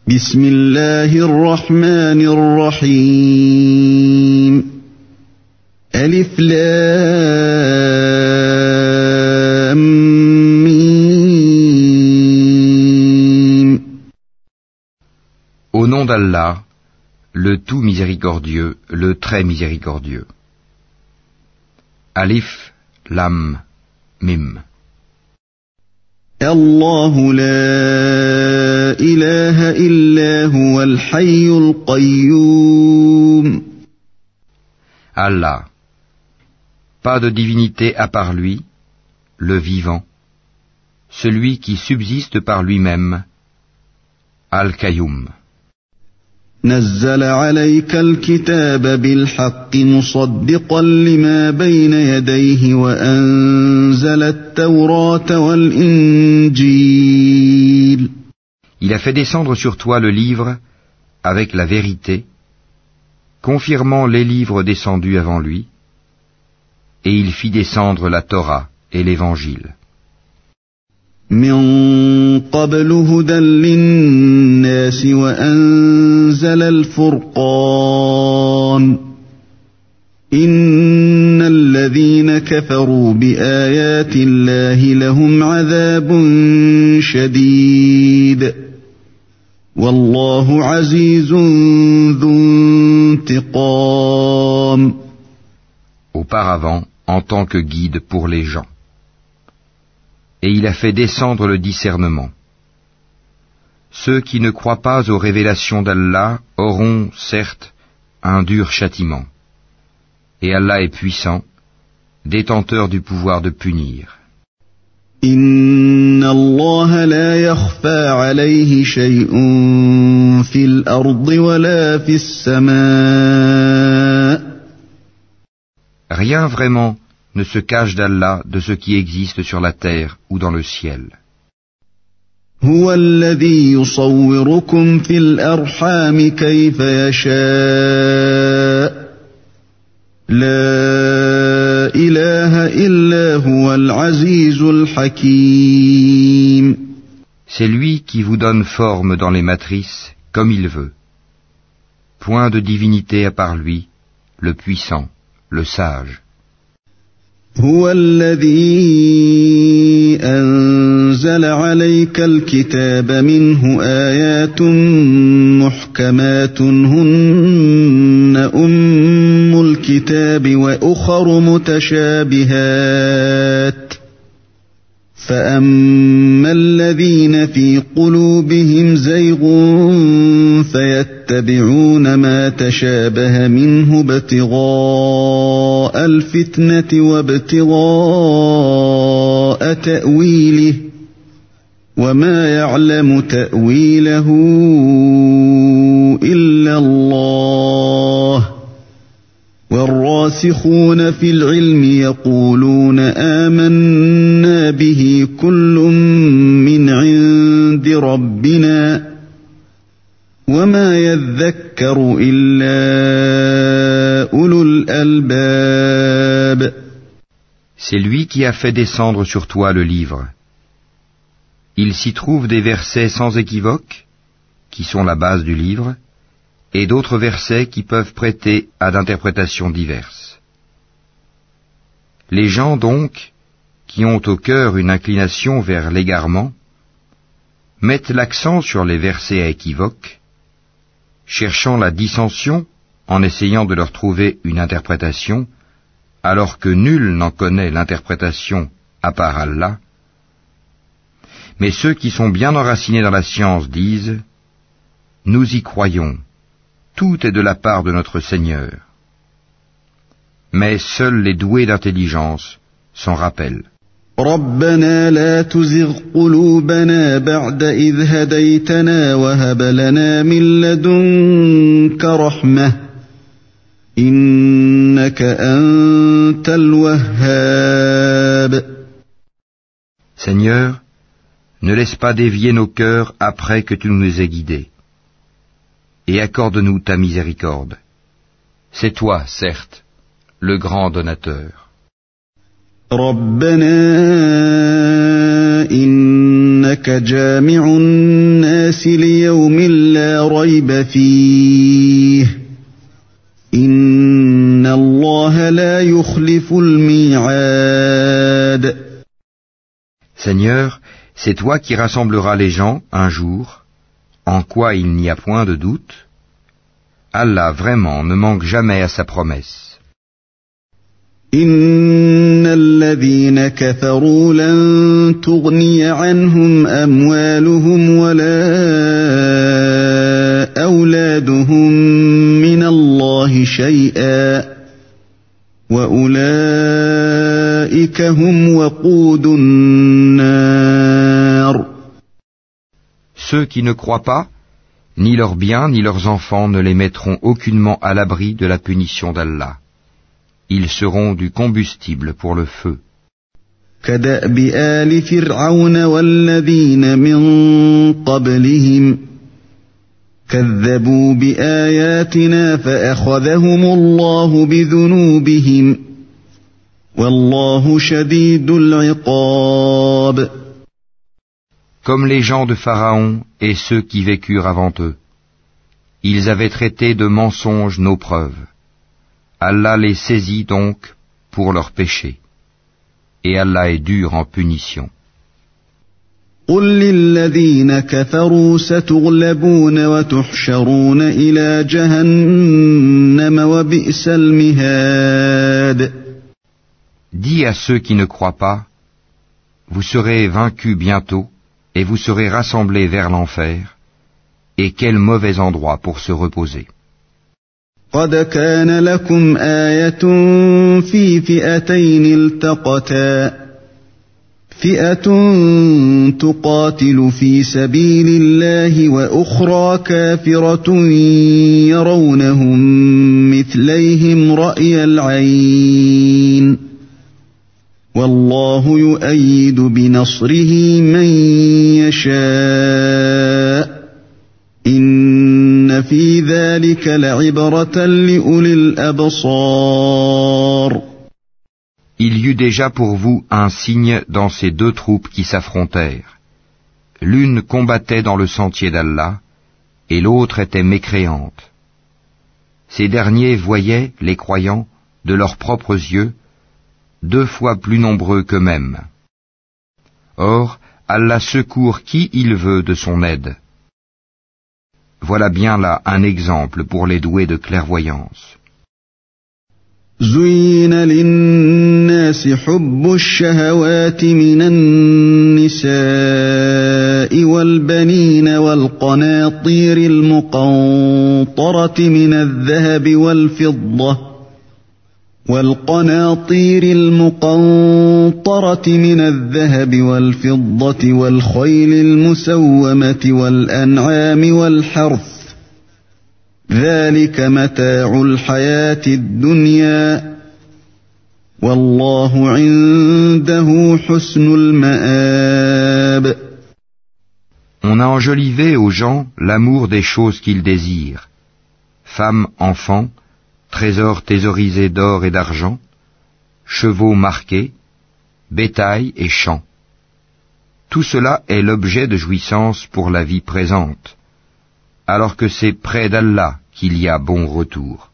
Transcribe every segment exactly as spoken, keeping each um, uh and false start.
بسم الله الرحمن الرحيم ألف لام ميم. Au nom d'Allah, le tout miséricordieux, le très miséricordieux. Alif, Lam, Mim. الله لا إله إلا هو الحي القيوم. Allah. Pas de divinité à part lui, le vivant, celui qui subsiste par lui-même, Al-Qayyum. نزل عليك الكتاب بالحق مصدقا لما بين يديه وأنزل التوراة والإنجيل. Il a fait descendre sur toi le livre avec la vérité, confirmant les livres descendus avant lui, et il fit descendre la Torah et l'Évangile. من قبل هدى للناس وأنزل الفرقان إن الذين كفروا بآيات الله لهم عذاب شديد والله عزيز ذو انتقام. Auparavant, en tant que guide pour les gens. Et il a fait descendre le discernement. Ceux qui ne croient pas aux révélations d'Allah auront, certes, un dur châtiment. Et Allah est puissant, détenteur du pouvoir de punir. Inna Allah la yakhfa alayhi shay'un fil ardi wa la fis samaa. Rien vraiment ne se cache d'Allah de ce qui existe sur la terre ou dans le ciel. هو الذي يصوركم في الأرحام كيف يشاء لا إله إلا هو العزيز الحكيم. C'est lui qui vous donne forme dans les matrices comme il veut. Point de divinité à part lui, le puissant, le sage. هو الذي أنزل عليك الكتاب منه آيات محكمات هن أم الكتاب وأخر متشابهات فأما الذين في قلوبهم زيغ فيتبعون ما تشابه منه ابتغاء الفتنة وابتغاء تأويله وما يعلم تأويله إلا الله والراسخون في العلم يقولون آمنا به كل من عند ربنا وما يذكر إلا أولو الألباب. C'est lui qui a fait descendre sur toi le livre. Il s'y trouve des versets sans équivoque, qui sont la base du livre, et d'autres versets qui peuvent prêter à d'interprétations diverses. Les gens donc, qui ont au cœur une inclination vers l'égarement, mettent l'accent sur les versets à équivoque, cherchant la dissension en essayant de leur trouver une interprétation, alors que nul n'en connaît l'interprétation à part Allah. Mais ceux qui sont bien enracinés dans la science disent « Nous y croyons, tout est de la part de notre Seigneur. » Mais seuls les doués d'intelligence s'en rappellent. ربنا لا تزغ قلوبنا بعد إذ هديتنا وهب لنا من لدنك رحمة إنك أنت الوهاب. Seigneur, ne laisse pas dévier nos cœurs après que tu nous aies guidés, et accorde-nous ta miséricorde. C'est toi, certes, le grand donateur. ربنا إنك إنك جامع الناس ليوم لا ريب فيه إن الله لا يخلف الميعاد. Seigneur, c'est toi qui rassembleras les gens un jour, en quoi il n'y a point de doute. Allah vraiment ne manque jamais à sa promesse. إن الذين كفروا لن تغني عنهم أموالهم ولا أولادهم من الله شيئا وأولئك هم وقود النار. Ceux qui ne croient pas, ni leurs biens ni leurs enfants ne les mettront aucunement à l'abri de la punition d'Allah. Ils seront du combustible pour le feu. كدأب آل فرعون والذين من قبلهم كذبوا بآياتنا فأخذهم الله بذنوبهم والله شديد العقاب. Comme les gens de Pharaon et ceux qui vécurent avant eux, ils avaient traité de mensonges nos preuves. Allah les saisit donc pour leurs péchés, et Allah est dur en punition. قل للذين كفروا ستغلبون وتحشرون إلى جهنم وبئس المهاد. Dis à ceux qui ne croient pas, vous serez vaincus bientôt, et vous serez rassemblés vers l'enfer, et quel mauvais endroit pour se reposer. قد كان لكم آية في فئتين التقتا فئة تقاتل في سبيل الله وأخرى كافرة يرونهم مثليهم رأي العين والله يؤيد بنصره من يشاء إن في ذلك لعبرة لأولي الأبصار. Il y eut déjà pour vous un signe dans ces deux troupes qui s'affrontèrent. L'une combattait dans le sentier d'Allah, et l'autre était mécréante. Ces derniers voyaient, les croyants, de leurs propres yeux, deux fois plus nombreux qu'eux-mêmes. Or, Allah secourt qui il veut de son aide. Voilà bien là un exemple pour les doués de clairvoyance. زين للناس حب الشهوات من النساء والبنين والقناطير المقنطرة من الذهب والفضة والقناطير المقنطرة من الذهب والفضة والخيل المسومة والأنعام والحرث ذلك متاع الحياة الدنيا والله عنده حسن المآب. On a enjolivé aux gens l'amour des choses qu'ils désirent, femmes, enfants, trésors thésaurisés d'or et d'argent, chevaux marqués, bétail et champs. Tout cela est l'objet de jouissance pour la vie présente, alors que c'est près d'Allah qu'il y a bon retour.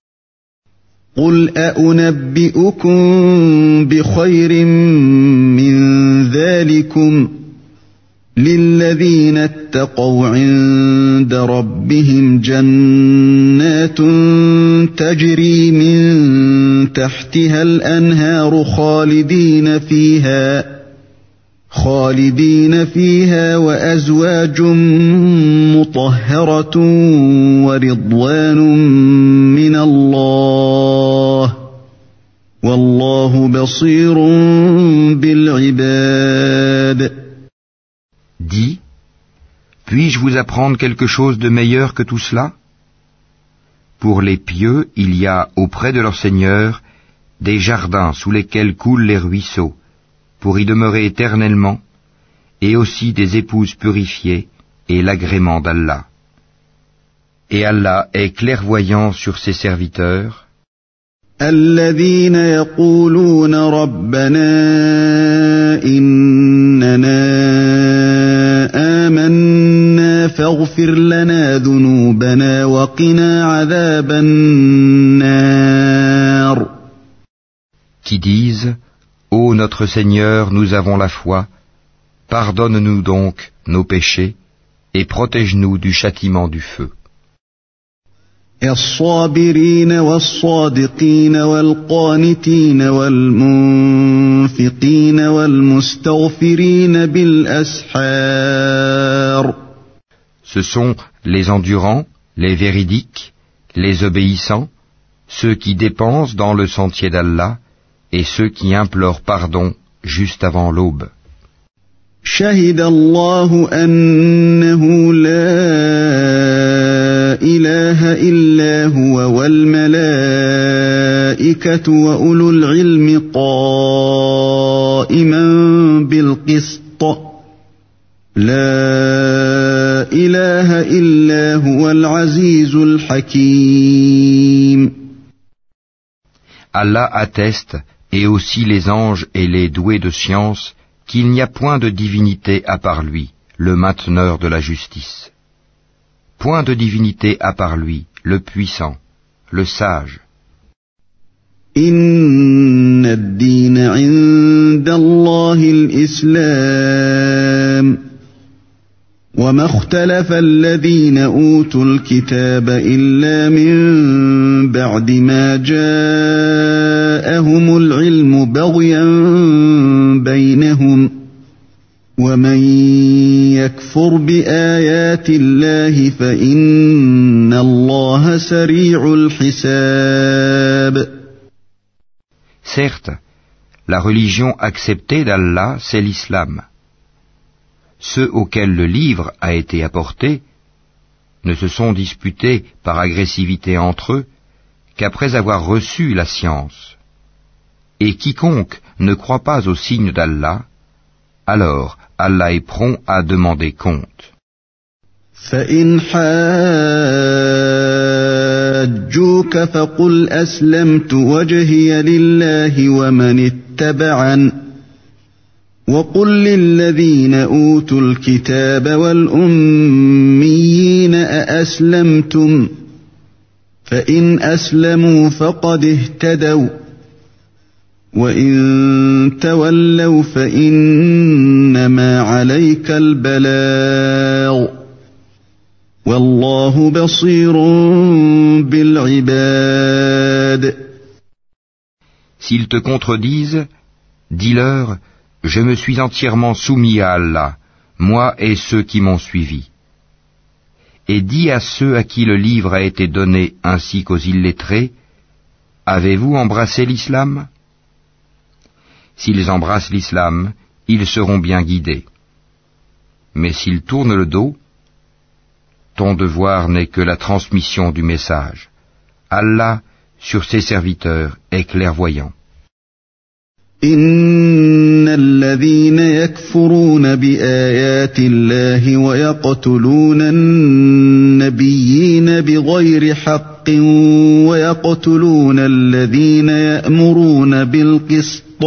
قل أأنبئكم بخير من ذلكم للذين اتقوا عند ربهم جنات تجري من تحتها الأنهار خالدين فيها خالدين فيها وأزواج مطهرة ورضوان من الله والله بصير بالعباد. Dis, puis-je vous apprendre quelque chose de meilleur que tout cela? Pour les pieux, il y a auprès de leur Seigneur des jardins sous lesquels coulent les ruisseaux, pour y demeurer éternellement, et aussi des épouses purifiées et l'agrément d'Allah. Et Allah est clairvoyant sur ses serviteurs. الذين يقولون ربنا إننا فاغفر لنا ذنوبنا وقنا عذاب النار. Qui disent, ô notre Seigneur, nous avons la foi, pardonne-nous donc nos péchés et protège-nous du châtiment du feu. الصابرين والصادقين والقانتين والمنفقين والمستغفرين بالأسحار. Ce sont les endurants, les véridiques, les obéissants, ceux qui dépensent dans le sentier d'Allah et ceux qui implorent pardon juste avant l'aube. شهد الله أنه لا إله إلا هو والملائكة وأولو العلم قائما بالقسط لا إله إلا هو العزيز الحكيم. Allah atteste, et aussi les anges et les doués de science, qu'il n'y a point de divinité à part lui, le mainteneur de la justice. Point de divinité à part lui, le puissant, le sage. Inna ad-dina 'inda Allahi al-Islam. وما اختلف الذين أوتوا الكتاب إلا من بعد ما جاءهم العلم بغيا بينهم ومن يكفر بآيات الله فإن الله سريع الحساب. Certes, la religion acceptée d'Allah, c'est l'islam. Ceux auxquels le livre a été apporté ne se sont disputés par agressivité entre eux qu'après avoir reçu la science. Et quiconque ne croit pas au signe d'Allah, alors Allah est prompt à demander compte. فَإِنْ حَاجُّوكَ فَقُلْ أَسْلَمْتُ وَجْهِيَ لِلَّهِ وَمَنِ اتَّبَعَنِ وَقُلْ لِلَّذِينَ أُوتُوا الْكِتَابَ وَالْأُمِّيِّينَ أَأَسْلَمْتُمْ فَإِنْ أَسْلَمُوا فَقَدِ اهْتَدَوْا وَإِنْ تَوَلَّوْا فَإِنَّمَا عَلَيْكَ الْبَلَاغُ وَاللَّهُ بَصِيرٌ بِالْعِبَادِ. S'ils te contredisent, dis-leur: je me suis entièrement soumis à Allah, moi et ceux qui m'ont suivi. Et dis à ceux à qui le livre a été donné ainsi qu'aux illettrés: avez-vous embrassé l'islam? S'ils embrassent l'islam, ils seront bien guidés. Mais s'ils tournent le dos, ton devoir n'est que la transmission du message. Allah, sur ses serviteurs, est clairvoyant. إن الذين يكفرون بآيات الله ويقتلون النبيين بغير حق ويقتلون الذين يأمرون بالقسط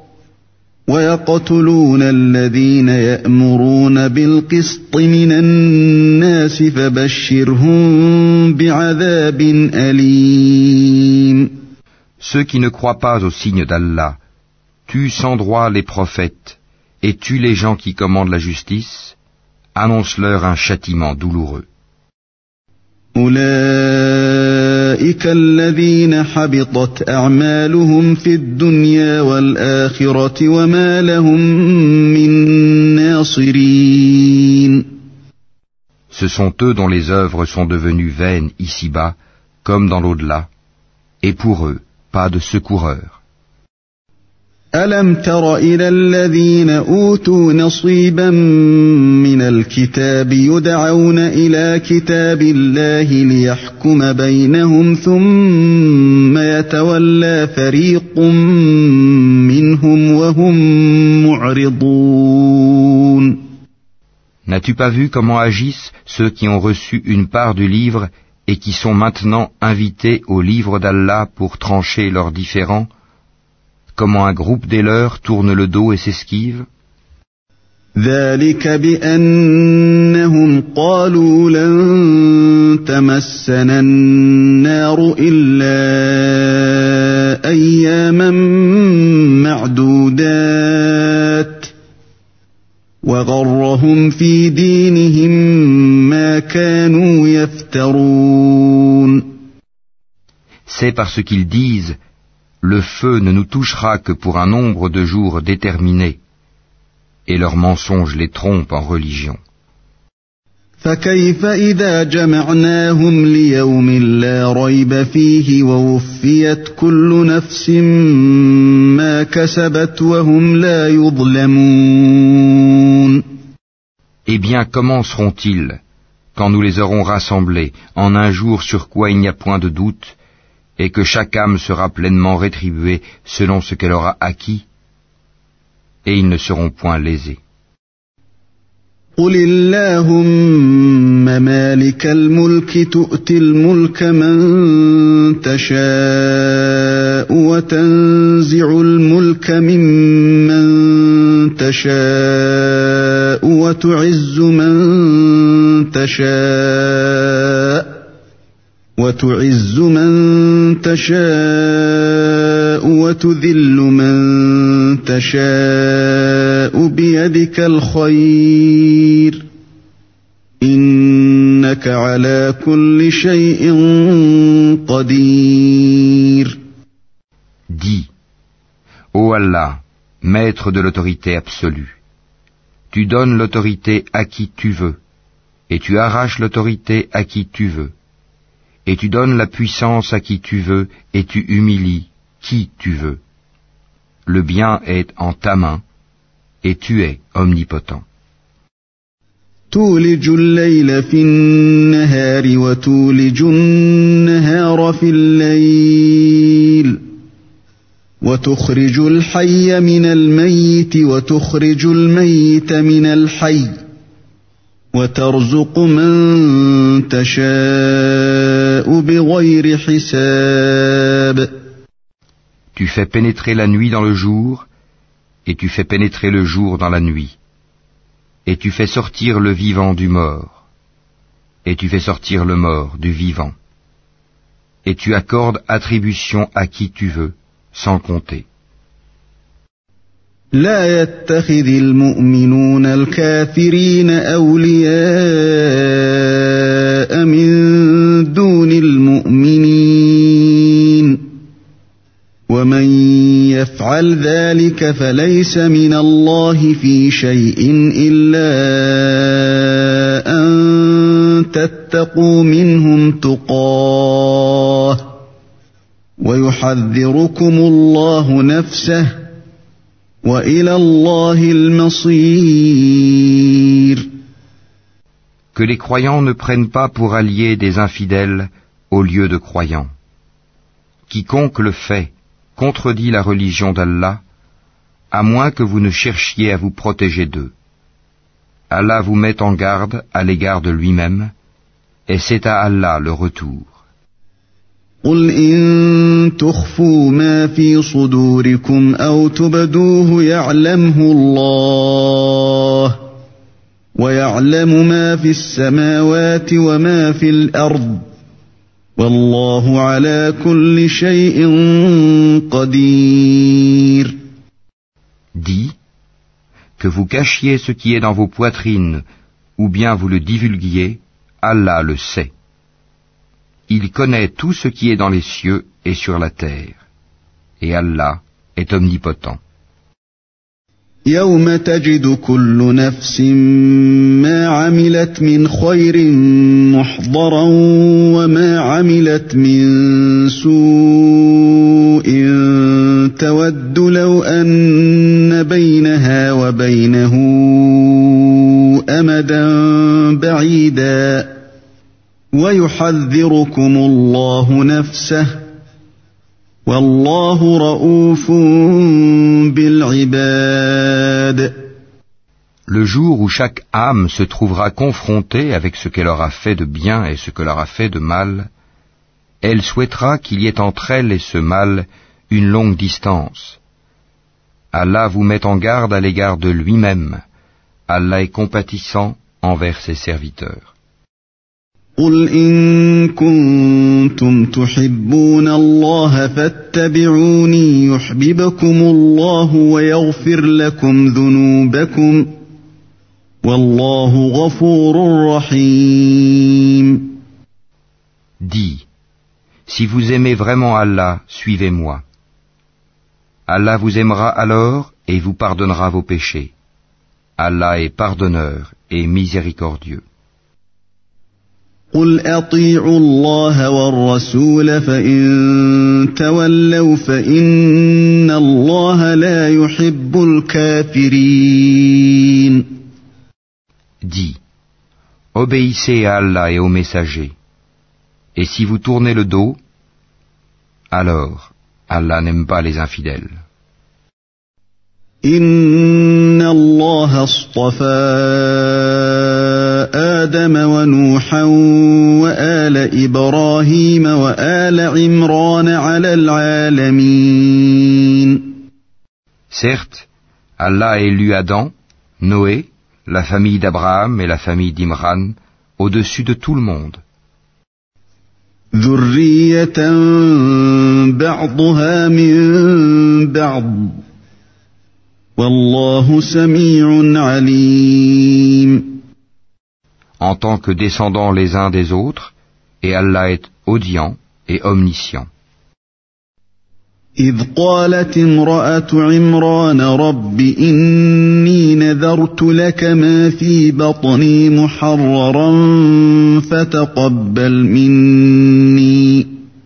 ويقتلون الذين يأمرون بالقسط من الناس فبشرهم بعذاب أليم. Ceux qui ne croient pas au signe d'Allah tuent sans droit les prophètes et tuent les gens qui commandent la justice, annonce-leur un châtiment douloureux. أولئك الذين حبطت أعمالهم في الدنيا والآخرة وما لهم من ناصرين. Ce sont eux dont les œuvres sont devenues vaines ici-bas, comme dans l'au-delà, et pour eux, pas de secoureurs. ألم تر إلى الذين أوتوا نصيبا من الكتاب يدعون إلى كتاب الله ليحكم بينهم ثم يتولى فريق منهم وهم معرضون. N'as-tu pas vu comment agissent ceux qui ont reçu une part du livre et qui sont maintenant invités au livre d'Allah pour trancher leurs différends? Comment un groupe des leurs tourne le dos et s'esquive? ذلك بأنهم قالوا لن تمسنا النار إلا أياما معدودات وغرهم في دينهم ما كانوا يفترون. C'est parce qu'ils disent « Le feu ne nous touchera que pour un nombre de jours déterminé » et leurs mensonges les trompent en religion. فكيف إذا جمعناهم ليوم لا ريب فيه ووفيت كل نفس ما كسبت وهم لا يظلمون. Eh bien, comment seront-ils quand nous les aurons rassemblés en un jour sur quoi il n'y a point de doute et que chaque âme sera pleinement rétribuée selon ce qu'elle aura acquis, et ils ne seront point lésés. قل اللهم مالك الملك تؤتي الملك من تشاء وتنزع الملك ممن تشاء وتعز من تشاء وتعز من تشاء وتذل من تشاء بيدك الخير إنك على كل شيء قدير. Dis, ô Allah, maître de l'autorité absolue, tu donnes l'autorité à qui tu veux, et tu arraches l'autorité à qui tu veux. Et tu donnes la puissance à qui tu veux, et tu humilies qui tu veux. Le bien est en ta main, et tu es omnipotent. تولج الليل في النهار وتولج النهار في الليل وتخرج الحي من الميت وتخرج الميت من الحي وترزق من تشاء بغير حساب. Tu fais pénétrer la nuit dans le jour, et tu fais pénétrer le jour dans la nuit. Et tu fais sortir le vivant du mort, et tu fais sortir le mort du vivant. Et tu accordes attribution à qui tu veux, sans compter. لا يتخذ المؤمنون الكافرين أولياء من دون المؤمنين ومن يفعل ذلك فليس من الله في شيء إلا أن تتقوا منهم تقاه ويحذركم الله نفسه وإلى الله المصير. Que les croyants ne prennent pas pour alliés des infidèles au lieu de croyants. Quiconque le fait contredit la religion d'Allah, à moins que vous ne cherchiez à vous protéger d'eux. Allah vous met en garde à l'égard de lui-même, et c'est à Allah le retour. قل إن تخفوا ما في صدوركم أو تبدوه يعلمه الله ويعلم ما في السماوات وما في الأرض والله على كل شيء قدير. Dis, que vous cachiez ce qui est dans vos poitrines ou bien vous le divulguiez, Allah le sait. Il connaît tout ce qui est dans les cieux et sur la terre. Et Allah est omnipotent. يوم تجد كل نفس ما عملت من خير محضرا وما عملت من سوء تود لو أن بينها وبينه أمدا بعيدا ويحذركم الله نفسه والله رؤوف بالعباد. Le jour où chaque âme se trouvera confrontée avec ce qu'elle aura fait de bien et ce qu'elle aura fait de mal, elle souhaitera qu'il y ait entre elle et ce mal une longue distance. Allah vous met en garde à l'égard de lui-même, Allah est compatissant envers ses serviteurs. قل إن كنتم تحبون الله فاتبعوني يحببكم الله ويغفر لكم ذنوبكم والله غفور رحيم. Dis, si vous aimez vraiment Allah, suivez-moi. Allah vous aimera alors et vous pardonnera vos péchés. Allah est pardonneur et miséricordieux. قل أطيعوا الله والرسول فإن تولوا فإن الله لا يحب الكافرين. Dis, obéissez à Allah et aux messagers. Et si vous tournez le dos, alors Allah n'aime pas les infidèles. إن الله اصطفى آدم ونوحا وآل إبراهيم وآل عمران على العالمين. Certes, Allah a élu Adam, Noé, la famille d'Abraham et la famille d'Imran au-dessus de tout le monde. ذرية بعضها من بعض والله سميع عليم. En tant que descendants les uns des autres, et Allah est audient et omniscient. إذ قالت امرأة عمران رب إني نذرت لك ما في بطني محررا فتقبل مني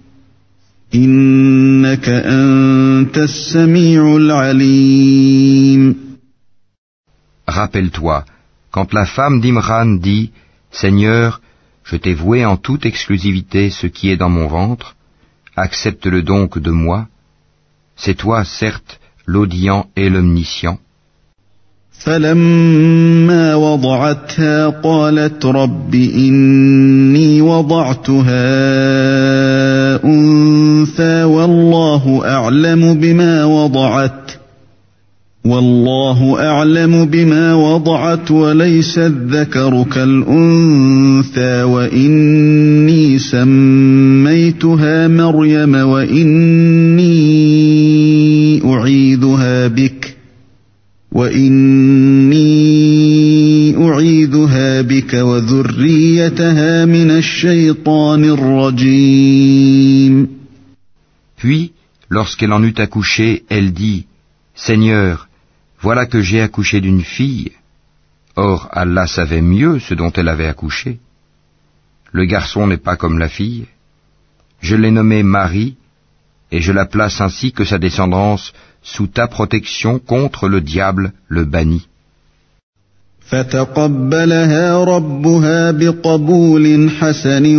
إنك أنت السميع العليم. Rappelle-toi, quand la femme d'Imran dit « Seigneur, je t'ai voué en toute exclusivité ce qui est dans mon ventre, accepte-le donc de moi. C'est toi, certes, l'audient et l'omniscient. » فلما وضعتها قالت رب إني وضعتها أنثى والله أعلم بما وضعت والله أعلم بما وضعت وليس الذكر كالأنثى وإني سميتها مريم وإني أعيذها بك وإني أعيذها بك وذريتها من الشيطان الرجيم. Puis, lorsqu'elle en eut accouché, elle dit « Seigneur, voilà que j'ai accouché d'une fille. » Or, Allah savait mieux ce dont elle avait accouché. Le garçon n'est pas comme la fille. Je l'ai nommée Marie, et je la place ainsi que sa descendance sous ta protection contre le diable, le banni. فتقبلها ربها بقبول حسن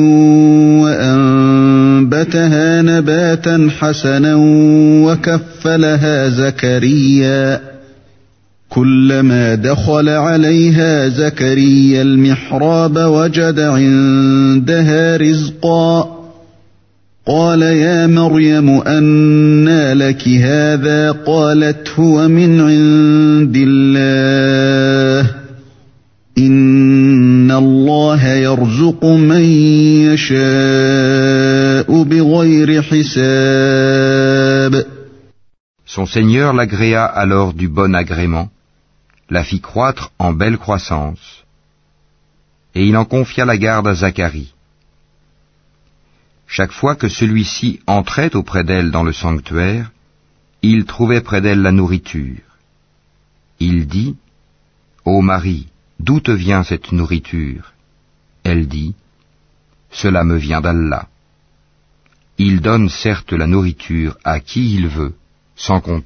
وأنبتها نباتا حسنا وكفلها زكريا كلما دخل عليها زكريا المحراب وجد عندها رزقا قال يا مريم أنى لك هذا قالت هو من عند الله إن الله يرزق من يشاء بغير حساب. Son Seigneur l'agréa alors du bon agrément, la fit croître en belle croissance, et il en confia la garde à Zacharie. Chaque fois que celui-ci entrait auprès d'elle dans le sanctuaire, il trouvait près d'elle la nourriture. Il dit, « Ô Marie, d'où te vient cette nourriture ?» Elle dit, « Cela me vient d'Allah. Il donne certes la nourriture à qui il veut, sans compter. »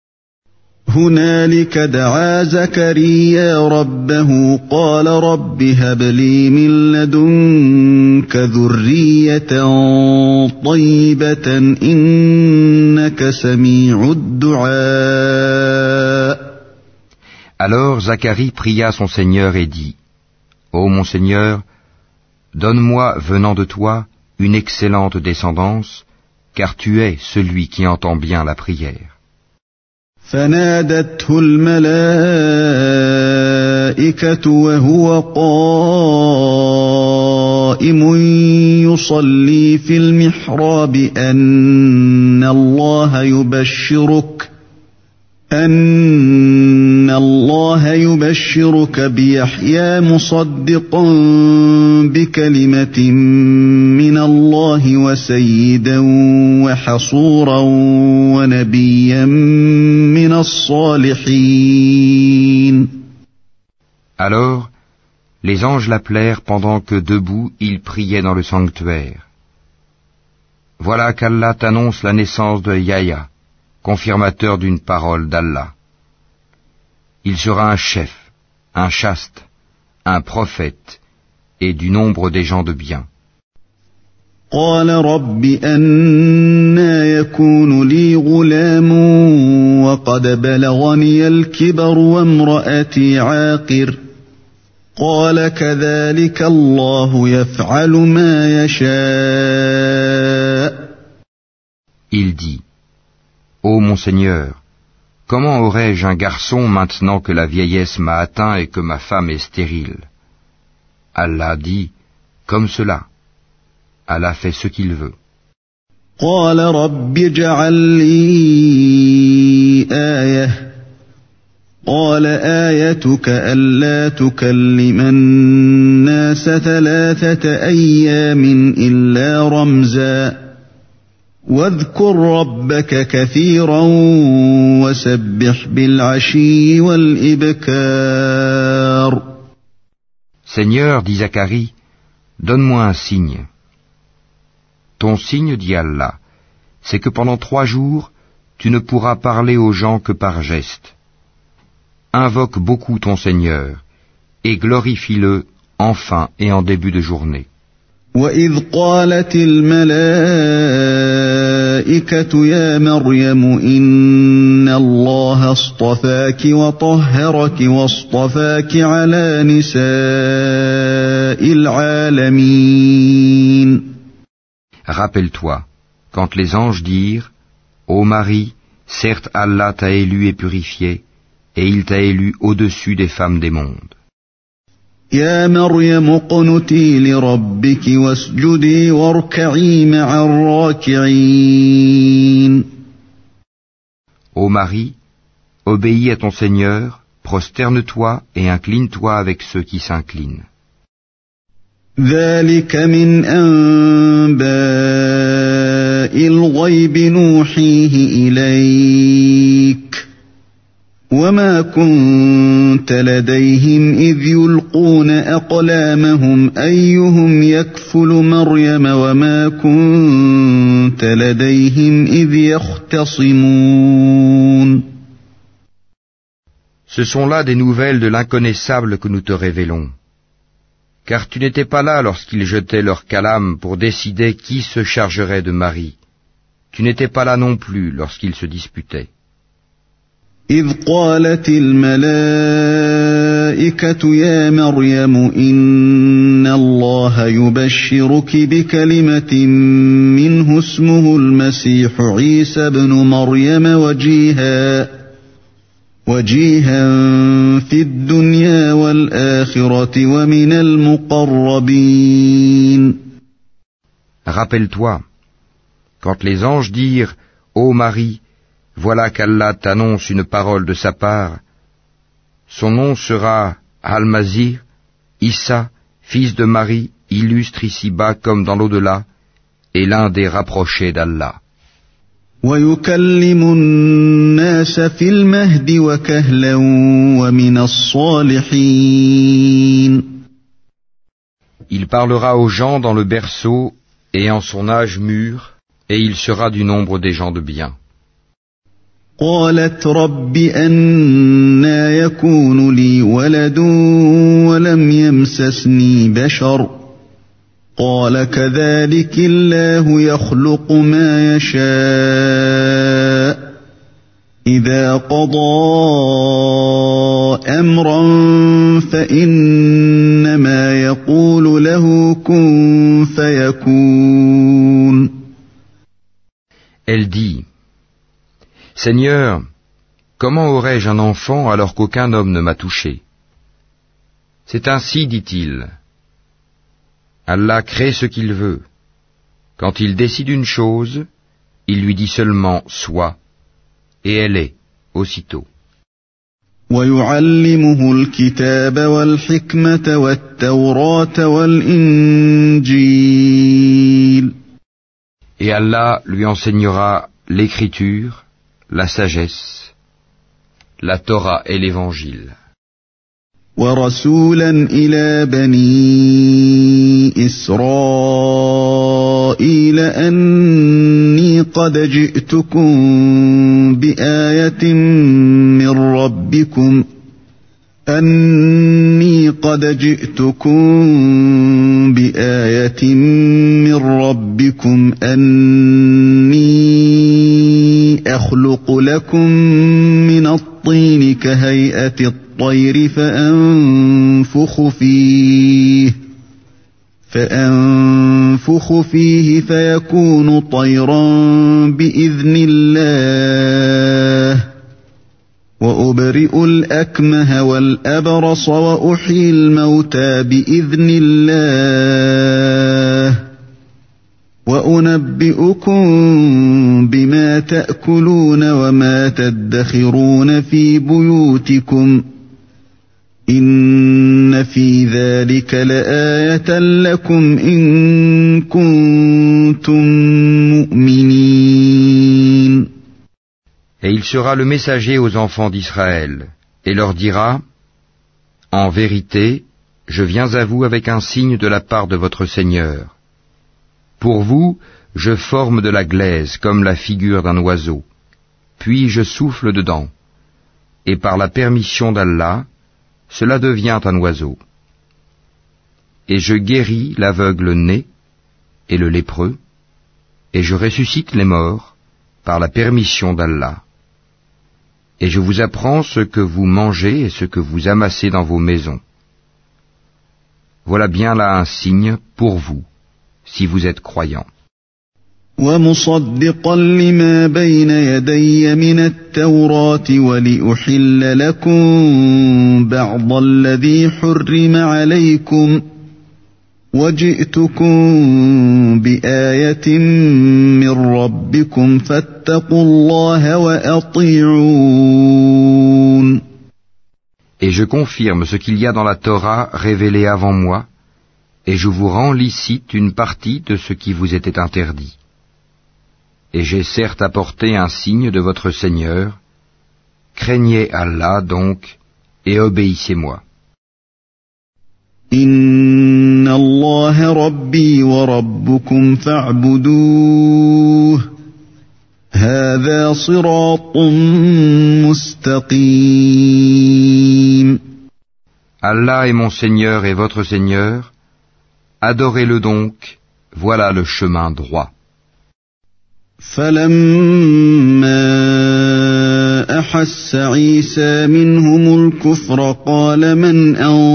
هنالك دعا زكريا ربه قال رب هب لي من لدنك ذرية طيبة إنك سميع الدعاء. Alors Zacharie pria son Seigneur et dit, « Ô mon Seigneur, donne-moi venant de toi une excellente descendance, car tu es celui qui entend bien la prière. » فنادته الملائكة الْمَلَائِكَةُ وَهُوَ قَائِمٌ يُصَلِّي فِي الْمِحْرَابِ أَنَّ اللَّهَ يُبَشِّرُكَ أَنَّ اللَّهَ يُبَشِّرُكَ بِيَحْيَىٰ مُصَدِّقًا بِكَلِمَةٍ مِّنَ اللَّهِ وَسَيِّدًا وَحَصُورًا وَنَبِيًّا مِّنَ الصَّالِحِينَ. Alors, les anges l'appelèrent pendant que debout il priait dans le sanctuaire. Voilà qu'Allah t'annonce la naissance de Yahya, confirmateur d'une parole d'Allah. Il sera un chef, un chaste, un prophète, et du nombre des gens de bien. قال رب أنى يكون لي غلام وقد بلغني الكبر وامرأتي عاقر قال كذلك الله يفعل ما يشاء. Il dit: Ô mon Seigneur, comment aurais-je un garçon maintenant que la vieillesse m'a atteint et que ma femme est stérile? Allah dit: Comme cela. Allah fait ce qu'il veut. قال رب اجعل لي آية قال آيتك ألا تكلم الناس ثلاثة أيام إلا رمزا واذكر ربك كثيرا وسبح بالعشي والإبكار. Seigneur, dit Zacharie, donne-moi un signe. Ton signe, dit Allah, c'est que pendant trois jours, tu ne pourras parler aux gens que par geste. Invoque beaucoup ton Seigneur, et glorifie-le en fin et en début de journée. وَإِذْ قَالَتِ الْمَلَائِكَةُ يَا مَرْيَمُ إِنَّ اللَّهَ اصْطَفَاكِ وَطَهَّرَكِ وَاصْطَفَاكِ عَلَى نِسَاءِ الْعَالَمِينَ. Rappelle-toi, quand les anges dirent: Ô Marie, certes Allah t'a élu et purifié, et il t'a élu au-dessus des femmes des mondes. يا مريم اقنتي لربك واسجدي واركعي مع الراكعين. Ô Marie, obéis à ton Seigneur, prosterne-toi et incline-toi avec ceux qui s'inclinent. ذلك من أنباء الغيب نوحيه إليك وما كنت لديهم إذ يلقون أقلامهم أيهم يكفل مريم وما كنت لديهم إذ يختصمون. Ce sont là des nouvelles de l'inconnaissable que nous te révélons. Car tu n'étais pas là lorsqu'ils jetaient leur calame pour décider qui se chargerait de Marie. Tu n'étais pas là non plus lorsqu'ils se disputaient. إذ قالت الملائكة يا مريم إن الله يبشرك بكلمة منه اسمه المسيح عيسى ابن مريم وجيها وجيها في الدنيا والآخرة ومن المقربين. Rappelle-toi, quand les anges dirent: Ô Marie, voilà qu'Allah t'annonce une parole de sa part. Son nom sera Al-Masih, Issa, fils de Marie, illustre ici-bas comme dans l'au-delà, et l'un des rapprochés d'Allah. وَيُكَلِّمُ النَّاسَ فِي الْمَهْدِ وَكَهْلًا وَمِنَ الصَّالِحِينَ. Il parlera aux gens dans le berceau et en son âge mûr, et il sera du nombre des gens de bien. قالت رب أنى يكون لي ولد ولم يمسسني بشر قال كذلك الله يخلق ما يشاء إذا قضى أمرا فإنما يقول له كن فيكون. Elle dit: Seigneur, comment aurais-je un enfant alors qu'aucun homme ne m'a touché? C'est ainsi, dit-il. Allah crée ce qu'il veut. Quand il décide une chose, il lui dit seulement « sois » et elle est, aussitôt. وَيُعَلِّمُهُ الْكِتَابَ وَالْحِكْمَةَ وَالتَّوْرَاةَ وَالْإِنْجِيلَ. Et Allah lui enseignera l'écriture, la sagesse, la Torah et l'Évangile. وَرَسُولًا إِلَى بَنِي إِسْرَائِيلَ أَنِّي قَدْ جِئْتُكُمْ بِآيَةٍ مِّن رَّبِّكُمْ أَنِّي قَدْ جِئْتُكُمْ بِآيَةٍ مِّن رَّبِّكُمْ أَنِّي أَخْلُقُ لَكُم مِّنَ الطِّينِ كَهَيْئَةِ الطَّيْرِ فأنفخ فيه فأنفخ فيه فيكون طيرا بإذن الله وأبرئ الأكمه والأبرص وأحيي الموتى بإذن الله وأنبئكم بما تأكلون وما تدخرون في بيوتكم إن في ذلك لآية لكم إن كنتم مؤمنين. Et il sera le messager aux enfants d'Israël, et leur dira, en vérité, je viens à vous avec un signe de la part de votre Seigneur. Pour vous, je forme de la glaise comme la figure d'un oiseau, puis je souffle dedans, et par la permission d'Allah, cela devient un oiseau. Et je guéris l'aveugle né et le lépreux, et je ressuscite les morts par la permission d'Allah. Et je vous apprends ce que vous mangez et ce que vous amassez dans vos maisons. Voilà bien là un signe pour vous, si vous êtes croyants. وَمُصَدِّقًا لِمَا بَيْنَ يَدَيَّ مِنَ التَّوْرَاةِ وَلِأُحِلَّ لَكُمْ بَعْضَ الَّذِي حُرِّمَ عَلَيْكُمْ وَجِئْتُكُمْ بِآيَةٍ مِّن رَّبِّكُمْ فَاتَّقُوا اللَّهَ وَأَطِيعُونِ. Et je confirme ce qu'il y a dans la Torah révélée avant moi, et je vous rends licite une partie de ce qui vous était interdit. Et j'ai certes apporté un signe de votre Seigneur. Craignez Allah donc, et obéissez-moi. Inna Allah Rabbi wa Rabbukum fa'buduh. Hadha siratun mustaqim. Allah est mon Seigneur et votre Seigneur. Adorez-le donc, voilà le chemin droit. فَلَمَّا أَحَسَّ عِيسَى مِنْهُمُ الْكُفْرَ قَالَ مَنْ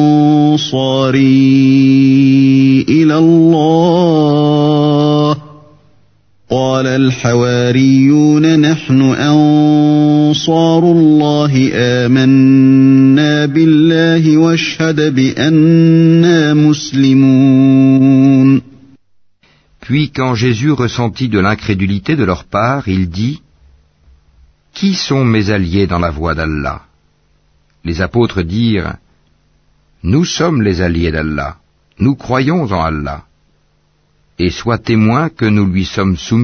أَنصَارِي إِلَى اللَّهِ قَالَ الْحَوَارِيُّونَ نَحْنُ أَنصَارُ اللَّهِ آمَنَّا بِاللَّهِ وَاشْهَدْ بِأَنَّا مُسْلِمُونَ. Puis quand Jésus ressentit de l'incrédulité de leur part, il dit « Qui sont mes alliés dans la voie d'Allah ?» Les apôtres dirent « Nous sommes les alliés d'Allah, nous croyons en Allah, et sois témoin que nous lui sommes soumis. »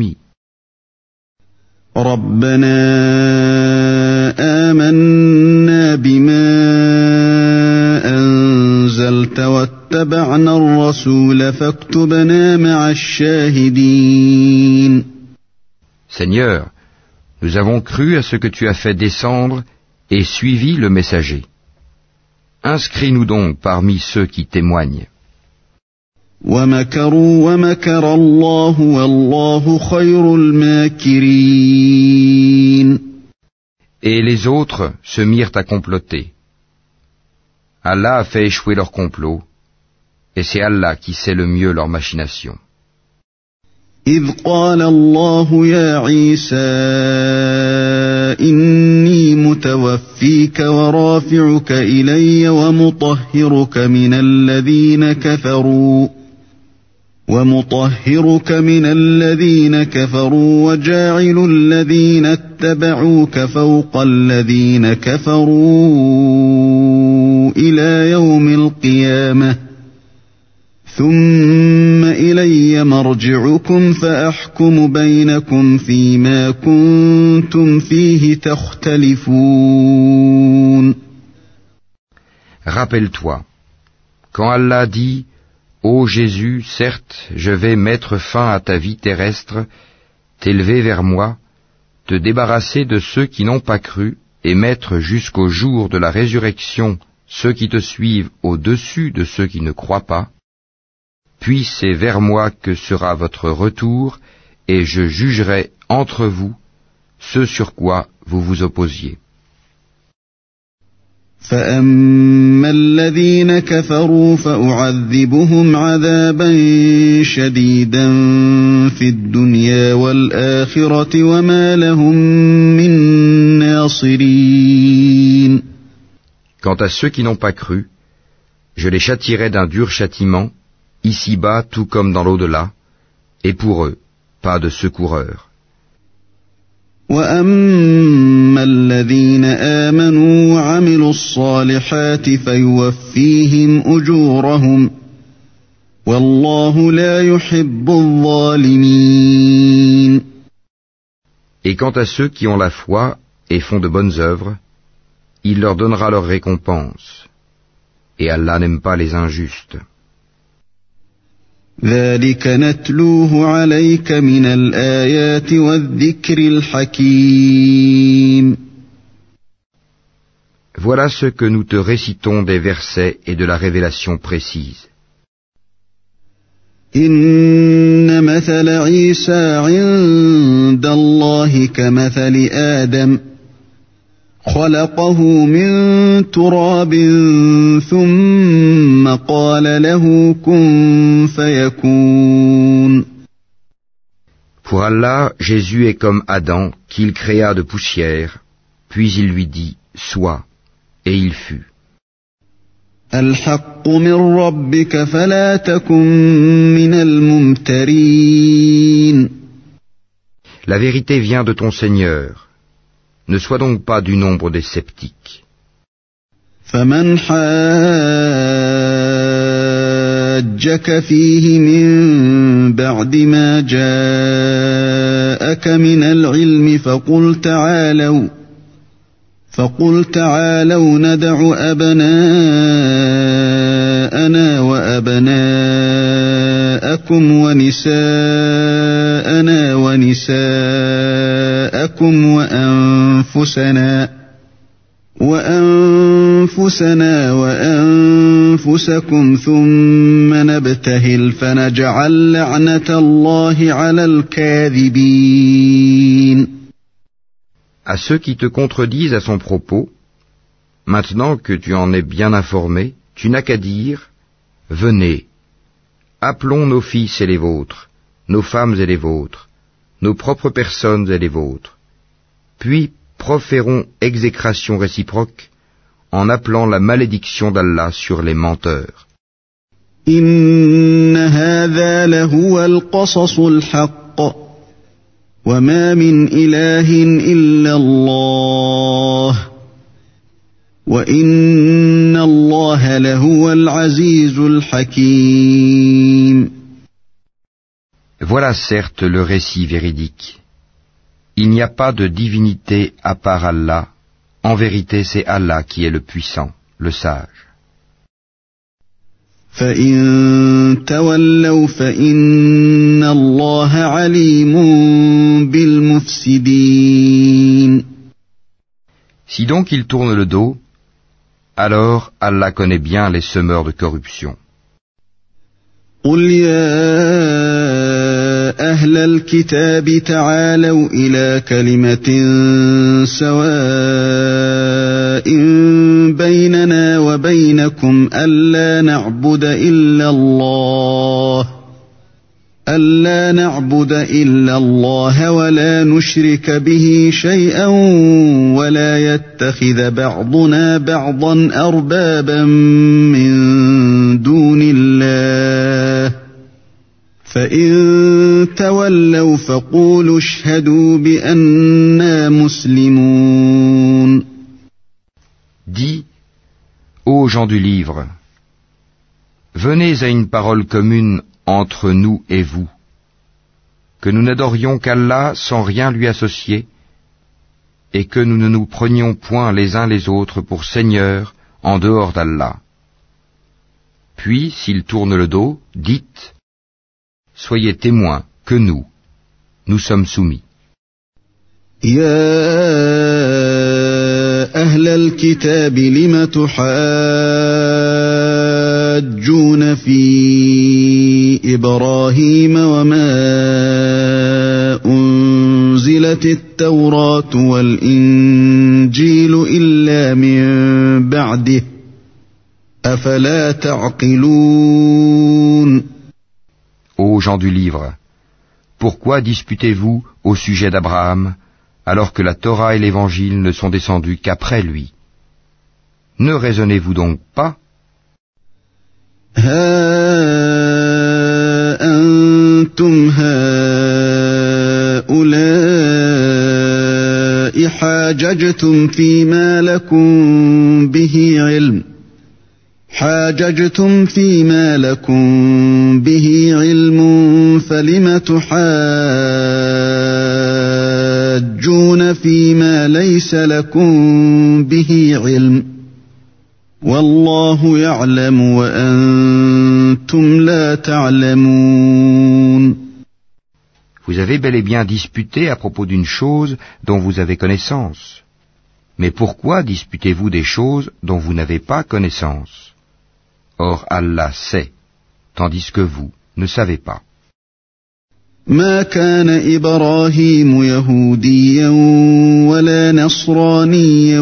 رَبَّنَا آمَنَّا بِمَا أَنزَلْتَ وَاتَّبَعْنَا الرَّسُولَ فَاكْتُبْنَا مَعَ الشَّاهِدِينَ. Seigneur, nous avons cru à ce que tu as fait descendre et suivi le messager. Inscris-nous donc parmi ceux qui témoignent. وَمَكَرُوا وَمَكَرَ اللَّهُ وَاللَّهُ خَيْرُ الْمَاكِرِينَ. Et les autres se mirent à comploter. Allah a fait échouer leur complot, et c'est Allah qui sait le mieux leur machination. إِذْ قَالَ اللَّهُ يَا عِيسَى إني متوفيك ورافعك إلي ومطهرك من الذين كفروا ومطهرك من الذين كفروا وجاعل الذين اتبعوك فوق الذين كفروا إلى يوم القيامة ثم إلي مرجعكم فأحكم بينكم فيما كنتم فيه تختلفون. Rappelle-toi, quand Allah dit « Ô Jésus, certes, je vais mettre fin à ta vie terrestre, t'élever vers moi, te débarrasser de ceux qui n'ont pas cru et mettre jusqu'au jour de la résurrection ceux qui te suivent au-dessus de ceux qui ne croient pas, puis c'est vers moi que sera votre retour et je jugerai entre vous ce sur quoi vous vous opposiez. » فأما الذين كفروا فأعذبهم عذابا شديدا في الدنيا والآخرة وما لهم من ناصرين. Quant à ceux qui n'ont pas cru, je les châtierai d'un dur châtiment, ici-bas tout comme dans l'au-delà, et pour eux, pas de secoureurs. وأما الذين آمنوا وعملوا الصالحات فيوفيهم أجورهم والله لا يحب الظالمين. Et quant à ceux qui ont la foi et font de bonnes œuvres, il leur donnera leur récompense. Et Allah n'aime pas les injustes. ذلك نتلوه عليك من الآيات والذكر الحكيم. Voilà ce que nous te récitons des versets et de la révélation précise. إن مثل عيسى عند الله كمثل آدم خلقه من تراب ثم قال له كن فيكون. Pour Allah, Jésus est comme Adam, qu'il créa de poussière, puis il lui dit « Sois », et il fut. الحق من ربك فلا تكن من الممترين. La vérité vient de ton Seigneur. Ne sois donc pas du nombre des sceptiques. فمن حاجك فيه من بعد ما جاءك من العلم فقل تعالوا فقل تعالوا ندع أبناءنا وأبناءكم ونساءنا ونساءكم وأنفسنا وأنفسنا وأنفسكم ثم نبتهل فنجعل لعنة الله على الكاذبين. À ceux qui te contredisent à son propos, maintenant que tu en es bien informé, tu n'as qu'à dire « Venez, appelons nos fils et les vôtres, nos femmes et les vôtres, nos propres personnes et les vôtres, puis proférons exécration réciproque en appelant la malédiction d'Allah sur les menteurs. Inna hadha lahuwa al-qasas al-haqq wa ma min ilahin illa Allah wa inna Allah lahuwa al-aziz al-hakim. Voilà certes le récit véridique. Il n'y a pas de divinité à part Allah. En vérité, c'est Allah qui est le puissant, le sage. فَإِن تَوَلَّوْا فَإِنَّ اللَّهَ عَلِيمٌ بِالْمُفْسِدِينَ. Si donc ils tournent le dos, alors Allah connaît bien les semeurs de corruption. قُلْ يَا أهل الكتاب تعالوا إلى كلمة سواء بيننا وبينكم ألا نعبد إلا الله ألا نعبد إلا الله ولا نشرك به شيئا ولا يتخذ بعضنا بعضا أربابا من دون الله فإن تولوا فقولوا اشهدوا بأننا مسلمون. Dis, ô gens du livre, venez à une parole commune entre nous et vous, que nous n'adorions qu'Allah sans rien lui associer, et que nous ne nous prenions point les uns les autres pour seigneurs en dehors d'Allah. Puis, s'ils tournent le dos, dites, soyez témoins que nous, nous sommes soumis. يا أهل الكتاب لم تحاجون في إبراهيم وما أنزلت التوراة والإنجيل إلا من بعده أفلا تعقلون. Ô gens du livre, pourquoi disputez-vous au sujet d'Abraham alors que la Torah et l'Évangile ne sont descendus qu'après lui? Ne raisonnez-vous donc pas? ها أنتم هؤلاء حاججتم فيما لكم به علم حاججتم فيما لكم به علم فلم تحاجون فيما ليس لكم به علم والله يعلم وأنتم لا تعلمون. Vous avez bel et bien disputé à propos d'une chose dont vous avez connaissance. Mais pourquoi disputez-vous des choses dont vous n'avez pas connaissance? Or Allah sait, tandis que vous ne savez pas. ما كان إبراهيم يهوديا ولا نصرانيا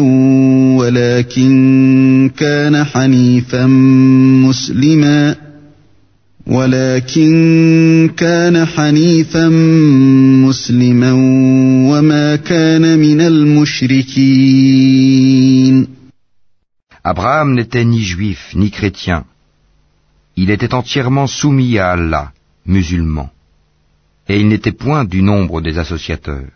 ولكن كان حنيفا مسلما ولكن كان حنيفا مسلما وما كان من المشركين. Abraham n'était ni juif ni chrétien. Il était entièrement soumis à Allah, musulman. Et il n'était point du nombre des associateurs.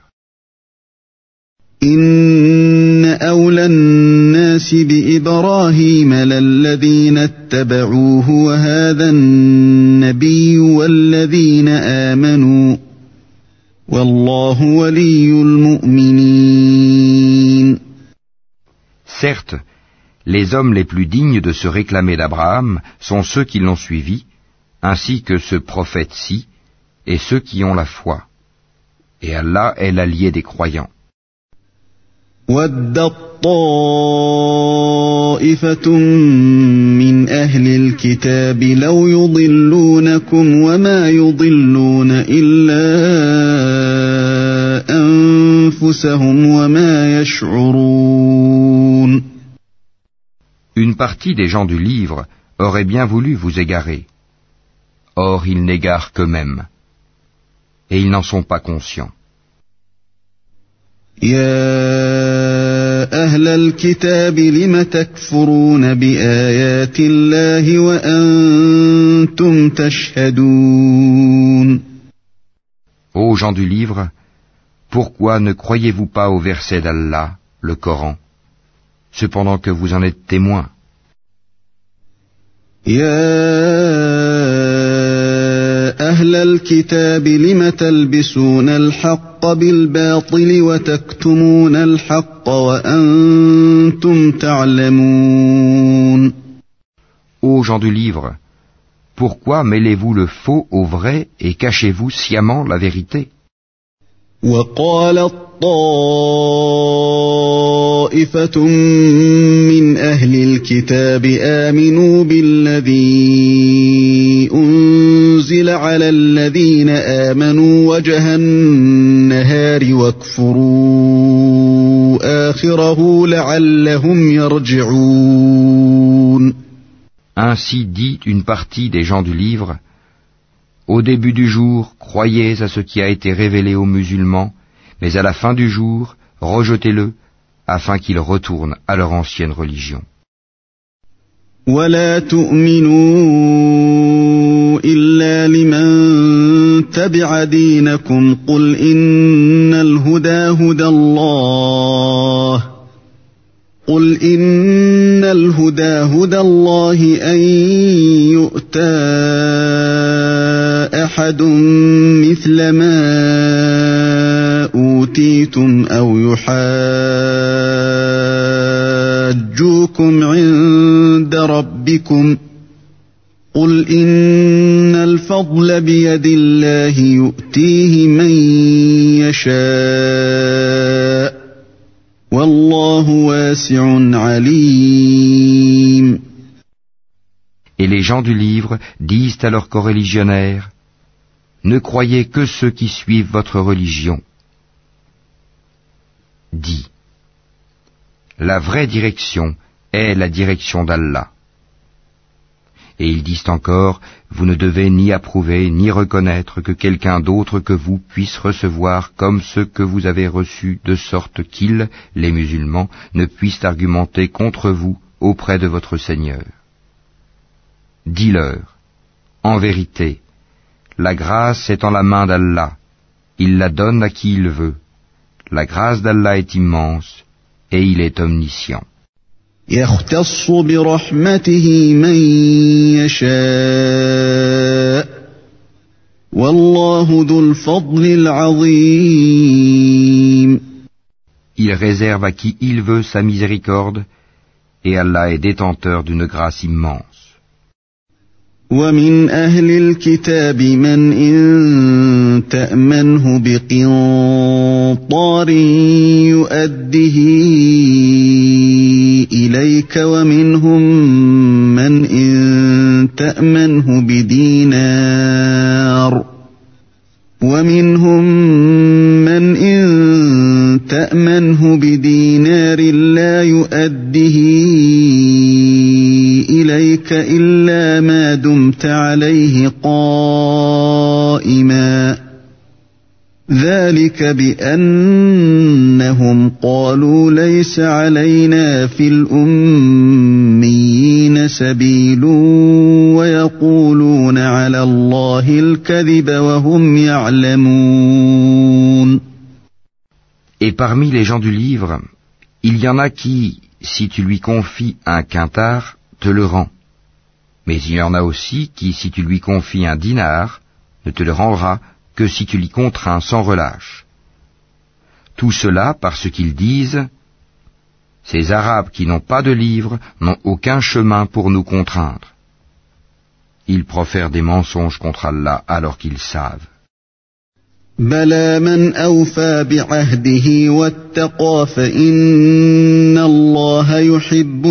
إن أولى الناس بإبراهيم للذين اتبعوه وهذا النبي والذين آمنوا والله ولي المؤمنين. Certes, les hommes les plus dignes de se réclamer d'Abraham sont ceux qui l'ont suivi, ainsi que ce prophète-ci, et ceux qui ont la foi. Et Allah est l'allié des croyants. وَدَّت طَّائِفَةٌ مِّنْ أَهْلِ الْكِتَابِ لَوْ يُضِلُّونَكُمْ وَمَا يُضِلُّونَ إِلَّا أَنفُسَهُمْ وَمَا يَشْعُرُونَ. Une partie des gens du livre aurait bien voulu vous égarer. Or ils n'égarent qu'eux-mêmes. Et ils n'en sont pas conscients. يا أهل الكتاب لم تكفرون بآيات الله وأنتم تشهدون. Ô gens du livre, pourquoi ne croyez-vous pas au verset d'Allah, le Coran, cependant que vous en êtes témoins? أهل الكتاب لم تلبسون الحق بالباطل وتكتمون الحق وأنتم تعلمون. Ô gens du livre, pourquoi mêlez-vous le faux au vrai et cachez-vous sciemment la vérité? وقالت طائفة من أهل الكتاب آمنوا بالذي أنزل على الذين آمنوا وجه النهار واكفروا آخره لعلهم يرجعون. Ainsi dit une partie des gens du livre, Au début du jour, croyez à ce qui a été révélé aux musulmans, mais à la fin du jour, rejetez-le, afin qu'ils retournent à leur ancienne religion. ولا تؤمنوا إلا لمن تبع دينكم قل إن الهدى هدى الله قل إن الهدى هدى الله أن يؤتى أحد مثل ما أوتيتم أو يحاجوكم عند ربكم قل إن الفضل بيد الله يؤتيه من يشاء والله واسع عليم. Et les gens du livre disent à leurs coreligionnaires, ne croyez que ceux qui suivent votre religion. Dis, la vraie direction est la direction d'Allah. Et ils disent encore, vous ne devez ni approuver ni reconnaître que quelqu'un d'autre que vous puisse recevoir comme ceux que vous avez reçus, de sorte qu'ils, les musulmans, ne puissent argumenter contre vous auprès de votre Seigneur. Dis-leur, en vérité, la grâce est en la main d'Allah, il la donne à qui il veut. La grâce d'Allah est immense, et il est omniscient. يختص برحمته من يشاء والله ذو الفضل العظيم. Il réserve à qui il veut sa miséricorde, et Allah est détenteur d'une grâce immense. ومن أهل الكتاب من إن تأمنه بقنطار يؤده إليك ومنهم من إن تأمنه بدينار ومنهم من إن تأمنه بدينار لا يؤده إليك إلا ما دمت عليه قائما ذلك بأنهم قالوا ليس علينا في الأميين سبيل ويقولون على الله الكذب وهم يعلمون. Et parmi les gens du livre, il y en a qui, si tu lui confies un quintard, te le rend. Mais il y en a aussi qui, si tu lui confies un dinar, ne te le rendra que si tu l'y contrains sans relâche. Tout cela parce qu'ils disent, ces Arabes qui n'ont pas de livre n'ont aucun chemin pour nous contraindre. Ils profèrent des mensonges contre Allah alors qu'ils savent. بلى من أوفى بعهده واتقى فإن الله يحب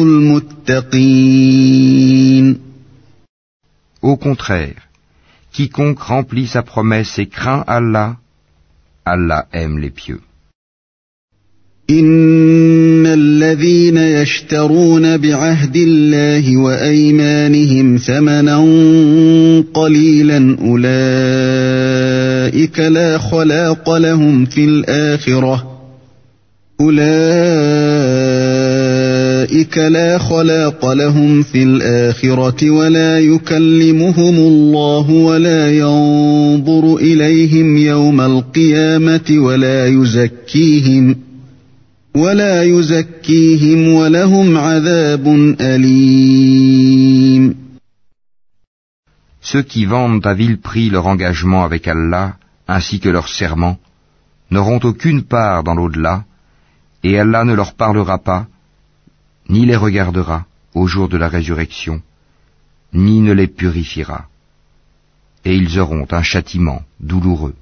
المتقين. Au contraire, quiconque remplit sa promesse et craint Allah, Allah aime les pieux. إن الذين يشترون بعهد الله وأيمانهم ثمنا قليلا أولئك لا خلاق لهم في الآخرة أولئك لا خلاق لهم في الآخرة ولا يكلمهم الله ولا ينظر إليهم يوم القيامة ولا يزكيهم ولا يزكيهم ولهم عذاب أليم. Ceux qui vendent à vil prix leur engagement avec Allah, ainsi que leur serment, n'auront aucune part dans l'au-delà, et Allah ne leur parlera pas, ni les regardera au jour de la résurrection, ni ne les purifiera. Et ils auront un châtiment douloureux.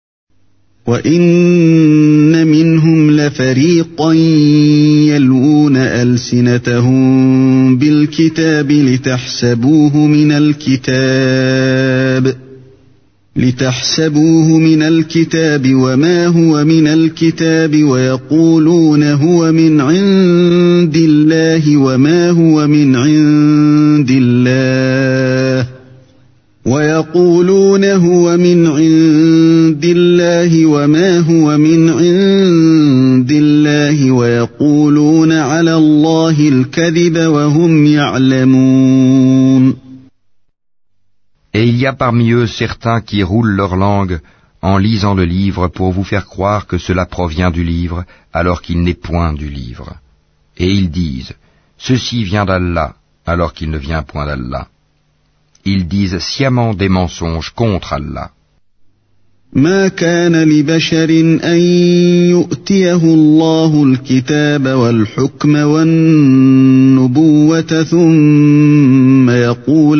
وَإِنَّ مِنْهُمْ لَفَرِيقًا يَلْوُونَ أَلْسِنَتَهُم بِالْكِتَابِ لِتَحْسَبُوهُ مِنَ الْكِتَابِ لِتَحْسَبُوهُ مِنَ الْكِتَابِ وَمَا هُوَ مِنَ الْكِتَابِ وَيَقُولُونَ هُوَ مِنْ عِندِ اللَّهِ وَمَا هُوَ مِنْ عِندِ اللَّهِ وَيَقُولُونَ هو من عند الله وما هو من عند الله ويقولون على الله الكذب وهم يعلمون. Et il y a parmi eux certains qui roulent leur langue en lisant le livre pour vous faire croire que cela provient du livre alors qu'il n'est point du livre. Et ils disent, ceci vient d'Allah alors qu'il ne vient point d'Allah. Ils disent sciemment des mensonges contre Allah. ما كان لبشر أن يؤتيه الله الكتاب والحكم والنبوة ثم يقول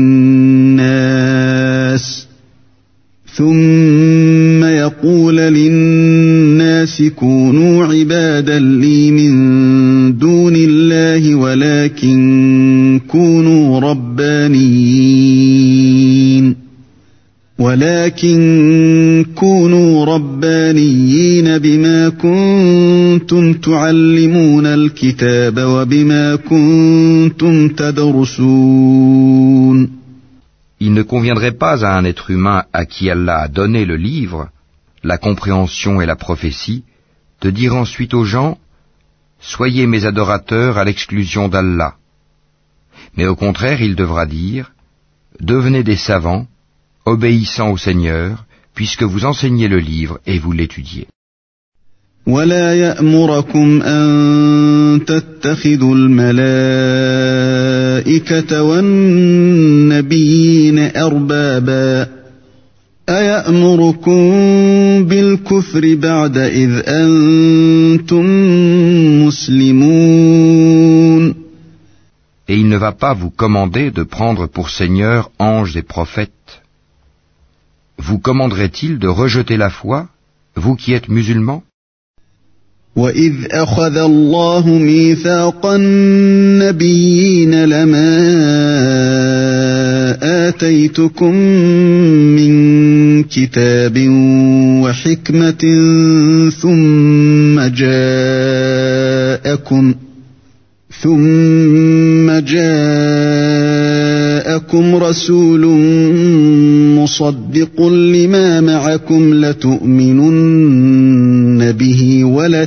للناس ثم يقول للناس كونوا عبادا لي من دون الله ولكن كونوا ربانيين ولكن كونوا ربانيين بما كنتم تعلمون الكتاب وبما كنتم تدرسون. Il ne conviendrait pas à un être humain à qui Allah a donné le livre, la compréhension et la prophétie, de dire ensuite aux gens « Soyez mes adorateurs à l'exclusion d'Allah ». Mais au contraire, il devra dire « Devenez des savants, obéissant au Seigneur, puisque vous enseignez le livre et vous l'étudiez. ولا يأمركم أن تتخذوا الملائكة والنبيين أربابا أيأمركم بالكفر بعد إذ أنتم مسلمون. Et il ne va pas vous commander de prendre pour Seigneur anges et prophètes. Vous commanderait-il de rejeter la foi, vous qui êtes musulmans? وَإِذْ أَخَذَ اللَّهُ مِيثَاقَ النَّبِيِّينَ لَمَا آتَيْتُكُم مِّن كِتَابٍ وَحِكْمَةٍ ثُمَّ جَاءَكُمْ ثُمَّ جَاءَكُمْ رَسُولٌ مُصَدِّقٌ لِّمَا مَعَكُمْ لَتُؤْمِنُنَّ بِهِ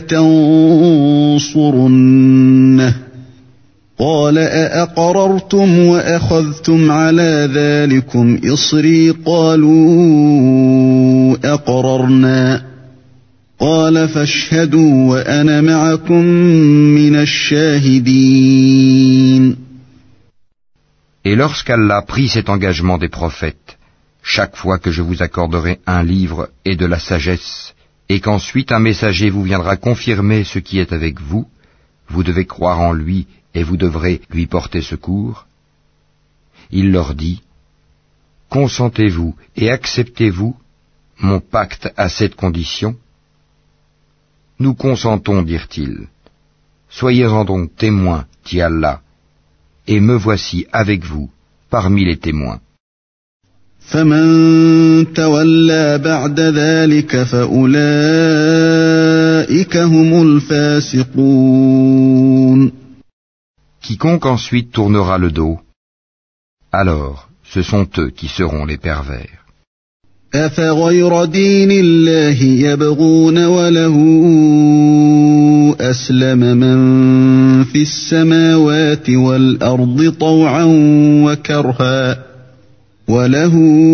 وَلَتَنصُرُنَّهُ قَالَ أَأَقْرَرْتُمْ وَأَخَذْتُمْ عَلَى ذَلِكُمْ إِصْرِي قَالُوا أَقْرَرْنَا قال فاشهدوا وأنا معكم من الشاهدين. Et lorsqu'Allah prit cet engagement des prophètes, chaque fois que je vous accorderai un livre et de la sagesse, et qu'ensuite un messager vous viendra confirmer ce qui est avec vous, vous devez croire en lui et vous devrez lui porter secours. Il leur dit, consentez-vous et acceptez-vous mon pacte à cette condition? Nous consentons, dirent-ils. Soyez-en donc témoins, dit Allah, et me voici avec vous, parmi les témoins. فَمَن تَوَلَّى بَعْدَ ذَلِكَ فَأُولَٰئِكَ هُمُ الْفَاسِقُونَ. Quiconque ensuite tournera le dos, alors ce sont eux qui seront les pervers. أَفَغَيْرَ دِينِ اللَّهِ يَبْغُونَ وَلَهُ أَسْلَمَ مَن فِي السَّمَاوَاتِ وَالْأَرْضِ طَوْعًا وَكَرْهًا وَلَهُ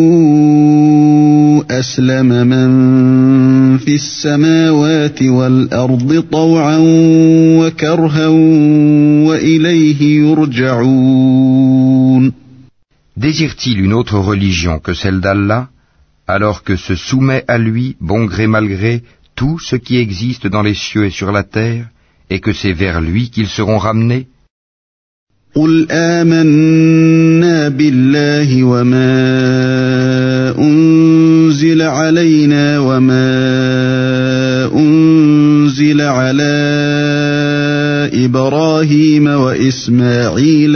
أَسْلَمَ مَن فِي السَّمَاوَاتِ وَالْأَرْضِ طَوْعًا وَكَرْهًا وَإِلَيْهِ يُرْجَعُونَ. Désire-t-il une autre religion que celle d'Allah, alors que se soumet à lui, bon gré mal gré, tout ce qui existe dans les cieux et sur la terre, et que c'est vers lui qu'ils seront ramenés? قُلْ آمَنَّا بِاللَّهِ وَمَا أُنزِلَ عَلَيْنَا وَمَا أُنزِلَ عَلَى إِبْرَاهِيمَ وَإِسْمَاعِيلَ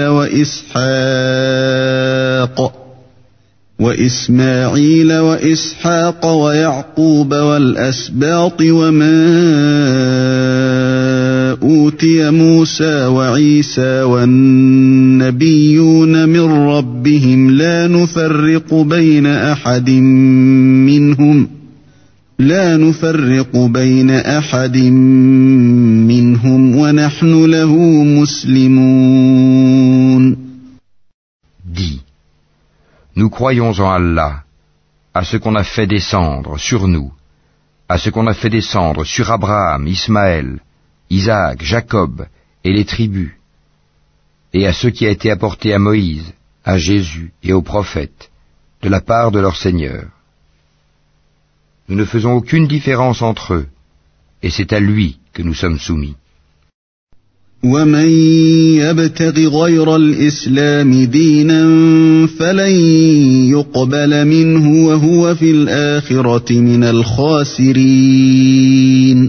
وَإِسْحَاقَ وَإِسْمَاعِيلَ وَإِسْحَاقَ وَيَعْقُوبَ وَالْأَسْبَاطِ وَمَا أُوتِيَ مُوسَى وَعِيسَى وَالنَّبِيُّونَ مِن رَّبِّهِمْ لا نفرق بين أحد منهم لا نفرق بين أحد منهم ونحن له مسلمون. Dis, nous croyons en Allah, à ce qu'on a fait descendre sur nous, à ce qu'on a fait descendre sur Abraham, Ismaël, Isaac, Jacob et les tribus, et à ce qui a été apporté à Moïse, à Jésus et aux prophètes, de la part de leur Seigneur. Nous ne faisons aucune différence entre eux, et c'est à lui que nous sommes soumis. ومن يبتغ غير الإسلام دينا فلن يقبل منه وهو في الآخرة من الخاسرين.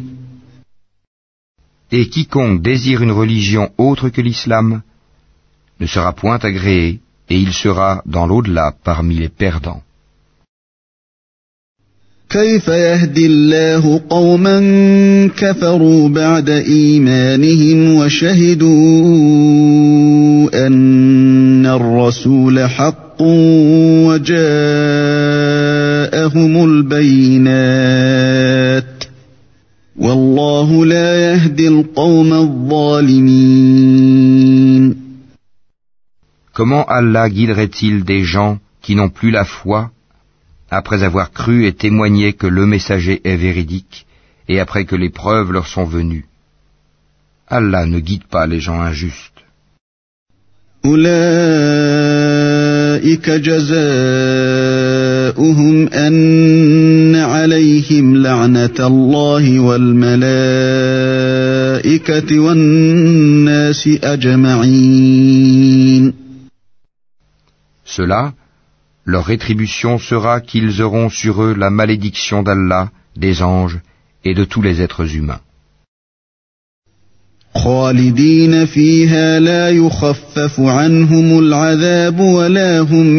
Et quiconque désire une religion autre que l'islam ne sera point agréé, et il sera dans l'au-delà parmi les perdants. كيف يهدي الله قوما كفروا بعد إيمانهم وشهدوا أن الرسول حق وجاءهم البينات والله لا يهدي القوم الظالمين. Comment Allah guiderait-il des gens qui n'ont plus la foi après avoir cru et témoigné que le messager est véridique, et après que les preuves leur sont venues? Allah ne guide pas les gens injustes. أولئك جزاؤهم أن عليهم لعنة الله والملائكة والناس أجمعين. Cela, leur rétribution sera qu'ils auront sur eux la malédiction d'Allah, des anges et de tous les êtres humains. خالدين فيها لا يخفف عنهم العذاب ولا هم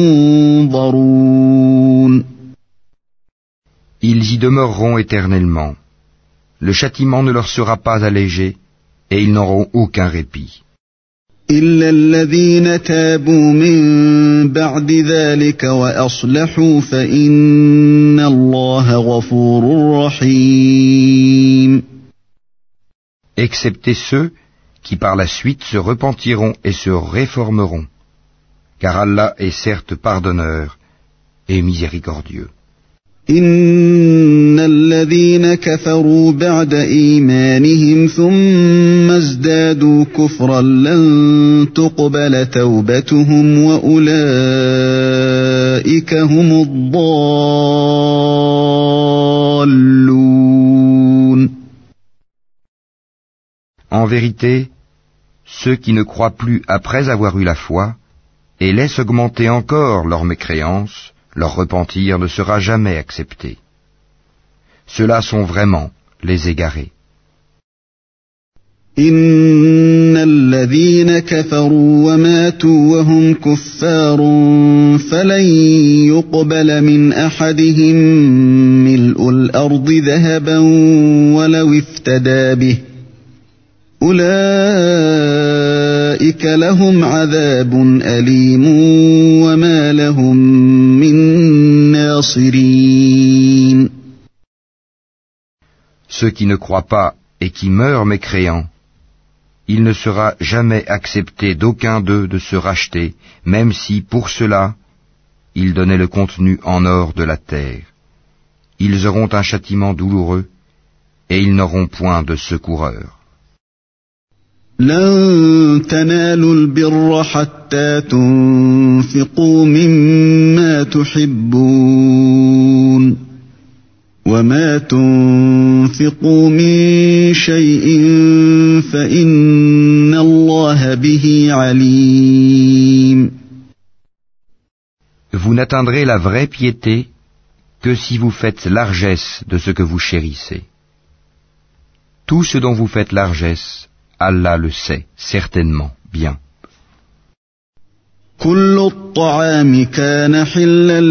ينظرون. Ils y demeureront éternellement. Le châtiment ne leur sera pas allégé et ils n'auront aucun répit. إلا الذين تابوا من بعد ذلك وأصلحوا فإن الله غفور رحيم. Excepté ceux qui par la suite se repentiront et se réformeront, car Allah est certes pardonneur et miséricordieux. إن الذين كفروا بعد إيمانهم ثم ازدادوا كفرا لن تقبل توبتهم وأولئك هم الضالون. En vérité, ceux qui ne croient plus après avoir eu la foi et laissent augmenter encore leur mécréance, leur repentir ne sera jamais accepté. Ceux-là sont vraiment les égarés. إن الذين كفروا وماتوا وهم كفار فلن يقبل من أحدهم ملء الأرض ذهبا ولو افتدى به أولئك لهم عذاب أليم وما لهم من ناصرين. Ceux qui ne croient pas et qui meurent mécréants, il ne sera jamais accepté d'aucun d'eux de se racheter, même si, pour cela, ils donnaient le contenu en or de la terre. Ils auront un châtiment douloureux, et ils n'auront point de secoureur. لن تنالوا البر حتى تنفقوا مما تحبون وما تنفقوا من شيء فإن الله به عليم. Vous n'atteindrez la vraie piété que si vous faites largesse de ce que vous chérissez. Tout ce dont vous faites largesse, Allah le sait certainement bien. كل الطعام كان حلا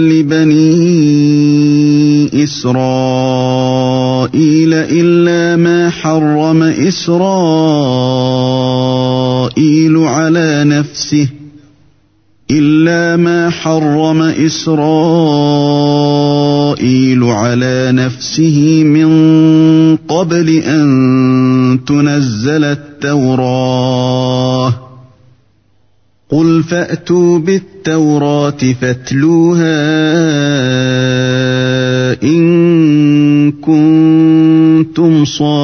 لبني إسرائيل إلا ما حرم إسرائيل على نفسه إلا ما حرم إسرائيل على نفسه من قبل أن تنزل التوراة قل فأتوا بالتوراة فاتلوها إن كنتم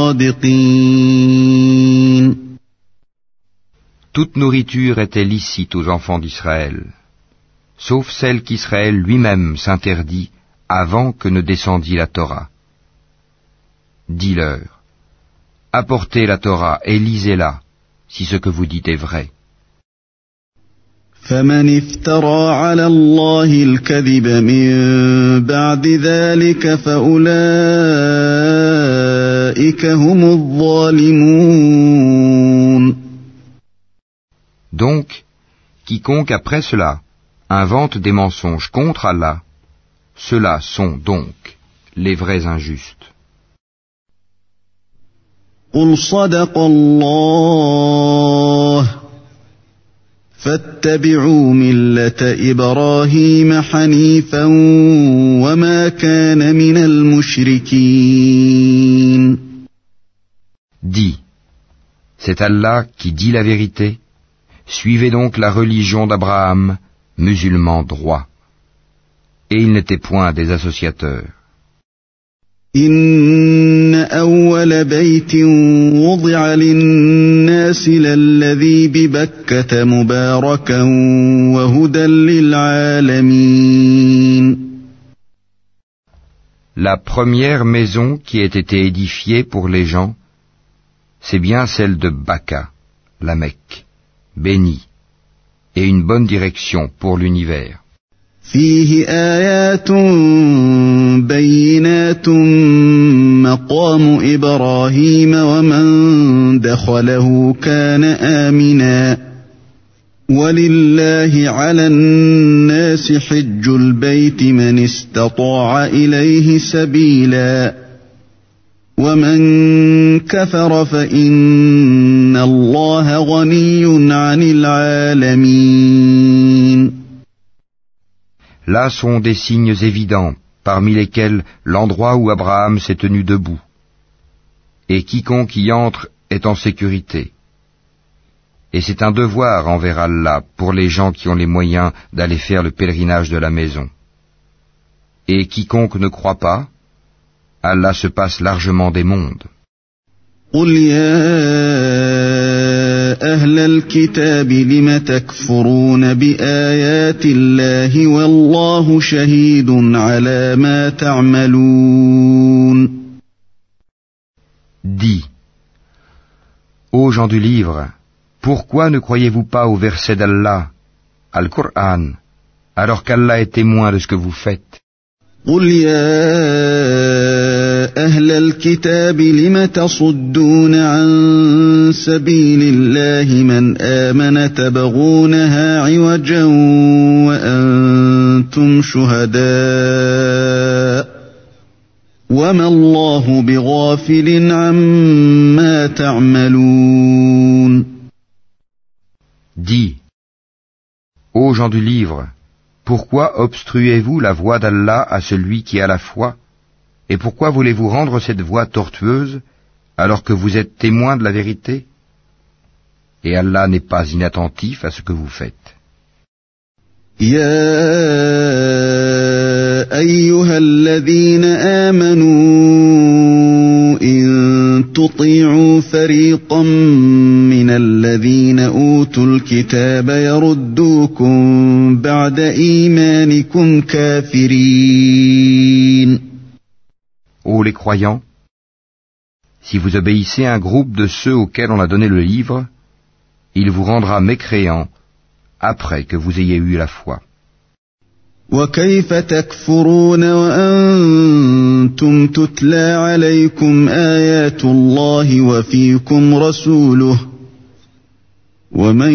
صادقين. Toute nourriture était licite aux enfants d'Israël, sauf celle qu'Israël lui-même s'interdit avant que ne descendît la Torah. Dis-leur, apportez la Torah et lisez-la, si ce que vous dites est vrai. فمن افترى على الله الكذب من بعد ذلك فأولئك هم الظالمون. Donc, quiconque après cela invente des mensonges contre Allah, ceux-là sont donc les vrais injustes. قل صدق الله فاتبعوا ملة إبراهيم حنيفا وما كان من المشركين. Dis, c'est Allah qui dit la vérité. Suivez donc la religion d'Abraham, musulman droit. Et il n'était point des associateurs. إن أول بيت وضع للناس للذي ببكة مباركا وهدى للعالمين. La première maison qui ait été édifiée pour les gens, c'est bien celle de Bakka, la Mecque, bénie, et une bonne direction pour l'univers. فيه آيات بينات مقام إبراهيم ومن دخله كان آمنا ولله على الناس حج البيت من استطاع إليه سبيلا ومن كفر فإن الله غني عن العالمين. Là sont des signes évidents, parmi lesquels l'endroit où Abraham s'est tenu debout. Et quiconque y entre est en sécurité. Et c'est un devoir envers Allah pour les gens qui ont les moyens d'aller faire le pèlerinage de la maison. Et quiconque ne croit pas, Allah se passe largement des mondes. قل يا أهل الكتاب لم تكفرون بآيات الله والله شهيد على ما تعملون. Dis, ô gens du livre, pourquoi ne croyez-vous pas au verset d'Allah, Al-Qur'an, alors qu'Allah est témoin de ce que vous faites? قل يا أهل الكتاب لم تصدون عن سبيل الله من آمن تبغونها عوجا وأنتم شهداء وما الله بغافل عما تعملون. Dis, ô gens du livre, pourquoi obstruez-vous la voie d'Allah à celui qui a la foi? Et pourquoi voulez-vous rendre cette voie tortueuse alors que vous êtes témoin de la vérité? Et Allah n'est pas inattentif à ce que vous faites. يا أيها الذين آمنوا إن تطيعوا فريقا من الذين أوتوا الكتاب يردوكم بعد إيمانكم كافرين. Ô les croyants, si vous obéissez à un groupe de ceux auxquels on a donné le livre, il vous rendra mécréants après que vous ayez eu la foi. وكيف تكفرون وأنتم تتلى عليكم آيات الله وفيكم رسوله ومن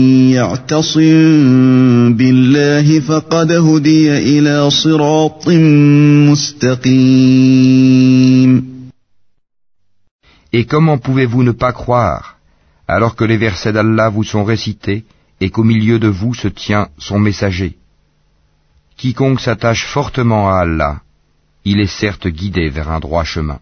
يعتصم بالله فقد هدي إلى صراط مستقيم. Et comment pouvez-vous ne pas croire, alors que les versets d'Allah vous sont récités, et qu'au milieu de vous se tient son messager. Quiconque s'attache fortement à Allah, il est certes guidé vers un droit chemin.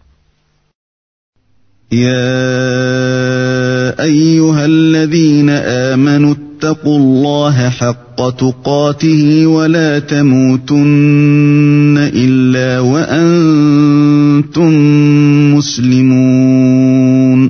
يا أيها الذين آمنوا اتقوا الله حق تقاته ولا تموتن إلا وأنتم مسلمون.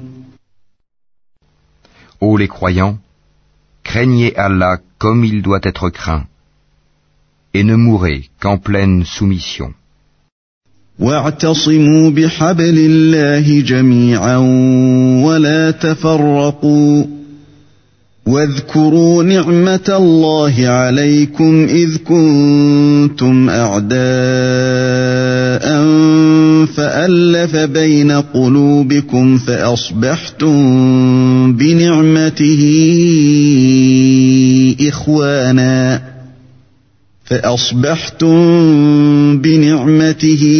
Ô les croyants, craignez Allah comme il doit être craint, et ne mourrez qu'en pleine soumission. واعتصموا بحبل الله جميعا ولا تفرقوا واذكروا نعمة الله عليكم إذ كنتم أعداء فألف بين قلوبكم فأصبحتم بنعمته إخوانا فأصبحتم بنعمته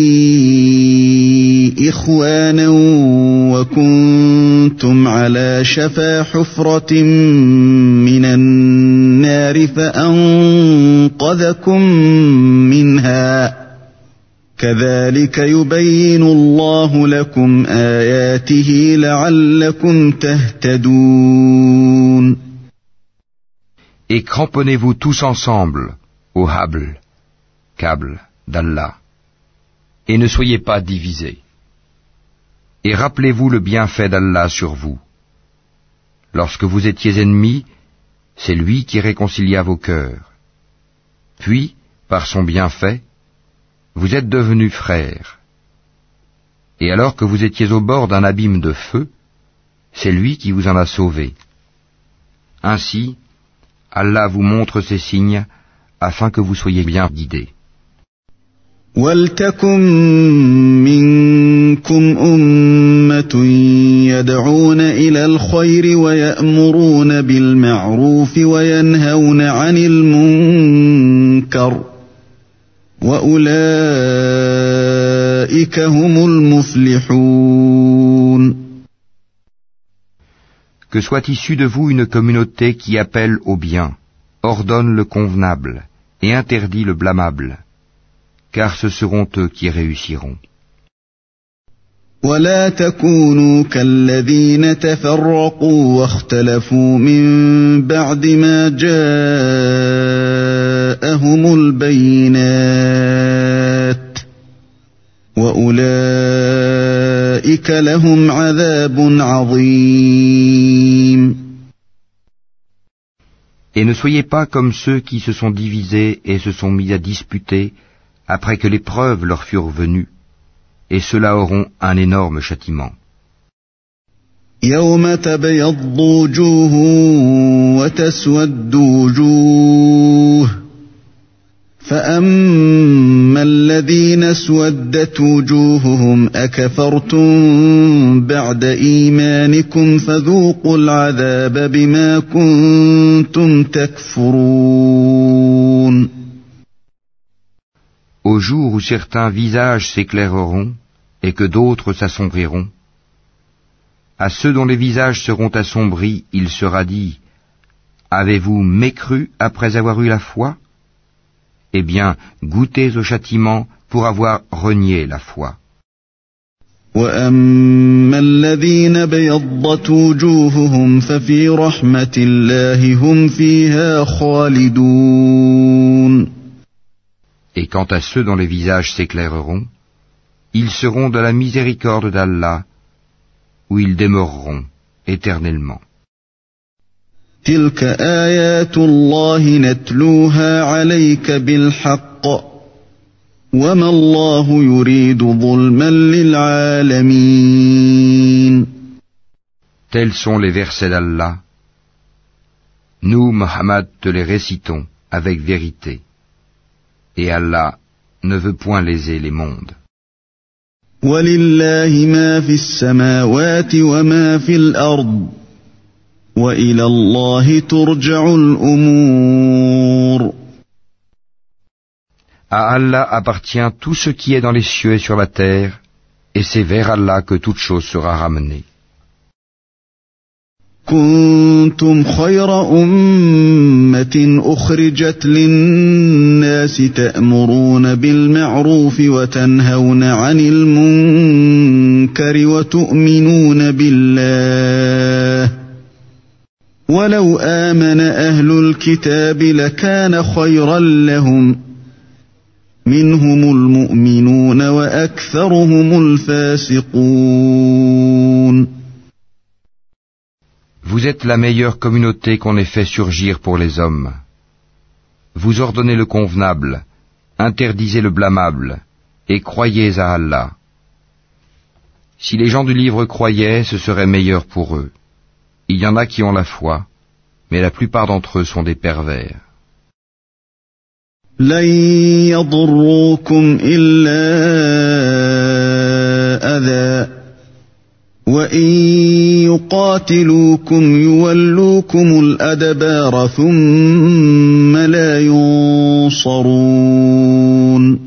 إخوانا وكنتم على شفا حفرة من النار فأنقذكم منها كذلك يبين الله لكم آياته لعلكم تهتدون. Et cramponnez-vous tous ensemble au habl, câble d'Allah, et ne soyez pas divisés. Et rappelez-vous le bienfait d'Allah sur vous. Lorsque vous étiez ennemis, c'est lui qui réconcilia vos cœurs. Puis, par son bienfait, vous êtes devenus frères. Et alors que vous étiez au bord d'un abîme de feu, c'est lui qui vous en a sauvés. Ainsi, Allah vous montre ses signes afin que vous soyez bien guidés. وَلْتَكُن مِّنكُمْ أُمَّةٌ يَدْعُونَ إِلَى الْخَيْرِ وَيَأْمُرُونَ بِالْمَعْرُوفِ وَيَنْهَوْنَ عَنِ الْمُنكَرِ وَأُولَئِكَ هُمُ الْمُفْلِحُونَ. Que soit issue de vous une communauté qui appelle au bien, ordonne le convenable et interdit le blâmable, car ce seront eux qui réussiront. ولا تكونوا كالذين تفرقوا واختلفوا من بعد ما جاءهم البينات وأولئك لهم عذاب عظيم. Et ne soyez pas comme ceux qui se sont divisés et se sont mis à disputer après que les preuves leur furent venues, et ceux-là auront un énorme châtiment. يوم تبيض وجوه وتسود وجوه فأما الذين اسودت وجوههم أكفرتم بعد إيمانكم فذوقوا العذاب بما كنتم تكفرون. Au jour où certains visages s'éclaireront et que d'autres s'assombriront, à ceux dont les visages seront assombris, il sera dit : avez-vous mécru après avoir eu la foi ? Eh bien, goûtez au châtiment pour avoir renié la foi. وَأَمَّا الَّذِينَ بَيَضَّتْ وُجُوهُهُمْ فَفِي رَحْمَةِ اللَّهِ هُمْ فِيهَا خَالِدُونَ. Et quant à ceux dont les visages s'éclaireront, ils seront de la miséricorde d'Allah, où ils demeureront éternellement. تِلْكَ آيَاتُ اللَّهِ نَتْلُوهَا عَلَيْكَ بِالْحَقِّ وَمَا اللَّهُ يُرِيدُ ظُلْمًا لِلْعَالَمِينَ. Tels sont les versets d'Allah. Nous, Mohammed, te les récitons avec vérité. Et Allah ne veut point léser les mondes. وَلِلَّهِ مَا فِي السَّمَاوَاتِ وَمَا فِي الْأَرْضِ وَإِلَى اللَّهِ تُرْجَعُ الْأُمُورُ. À Allah appartient tout ce qui est dans les cieux et sur la terre, et c'est vers Allah que toute chose sera ramenée. كنتم خير أمة أخرجت للناس تأمرون بالمعروف وتنهون عن المنكر وتؤمنون بالله ولو آمن أهل الكتاب لكان خيرا لهم منهم المؤمنون وأكثرهم الفاسقون. Vous êtes la meilleure communauté qu'on ait fait surgir pour les hommes. Vous ordonnez le convenable, interdisez le blâmable, et croyez à Allah. Si les gens du livre croyaient, ce serait meilleur pour eux. Il y en a qui ont la foi, mais la plupart d'entre eux sont des pervers. لن يضروكم إلا أذى وإن يقاتلوكم يولوكم الأدبار ثم لا ينصرون.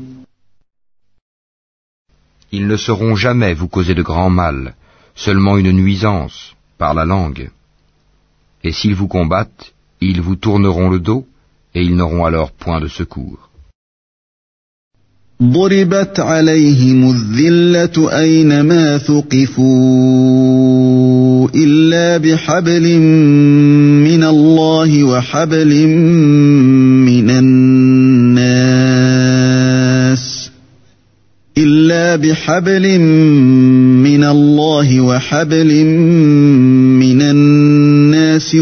Ils ne sauront jamais vous causer de grand mal, seulement une nuisance, par la langue. Et s'ils vous combattent, ils vous tourneront le dos, et ils n'auront alors point de secours. ضربت عليهم الذلة أينما ثقفوا إلا بحبل من الله وحبل من الناس إلا بحبل من الله وحبل من الناس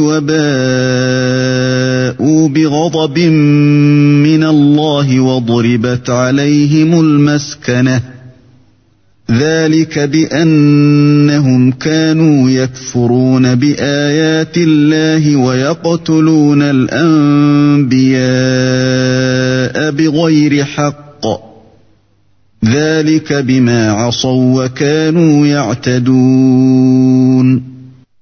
وباءوا بغضب من الله وضربت عليهم المسكنة ذلك بأنهم كانوا يكفرون بآيات الله ويقتلون الأنبياء بغير حق ذلك بما عصوا وكانوا يعتدون.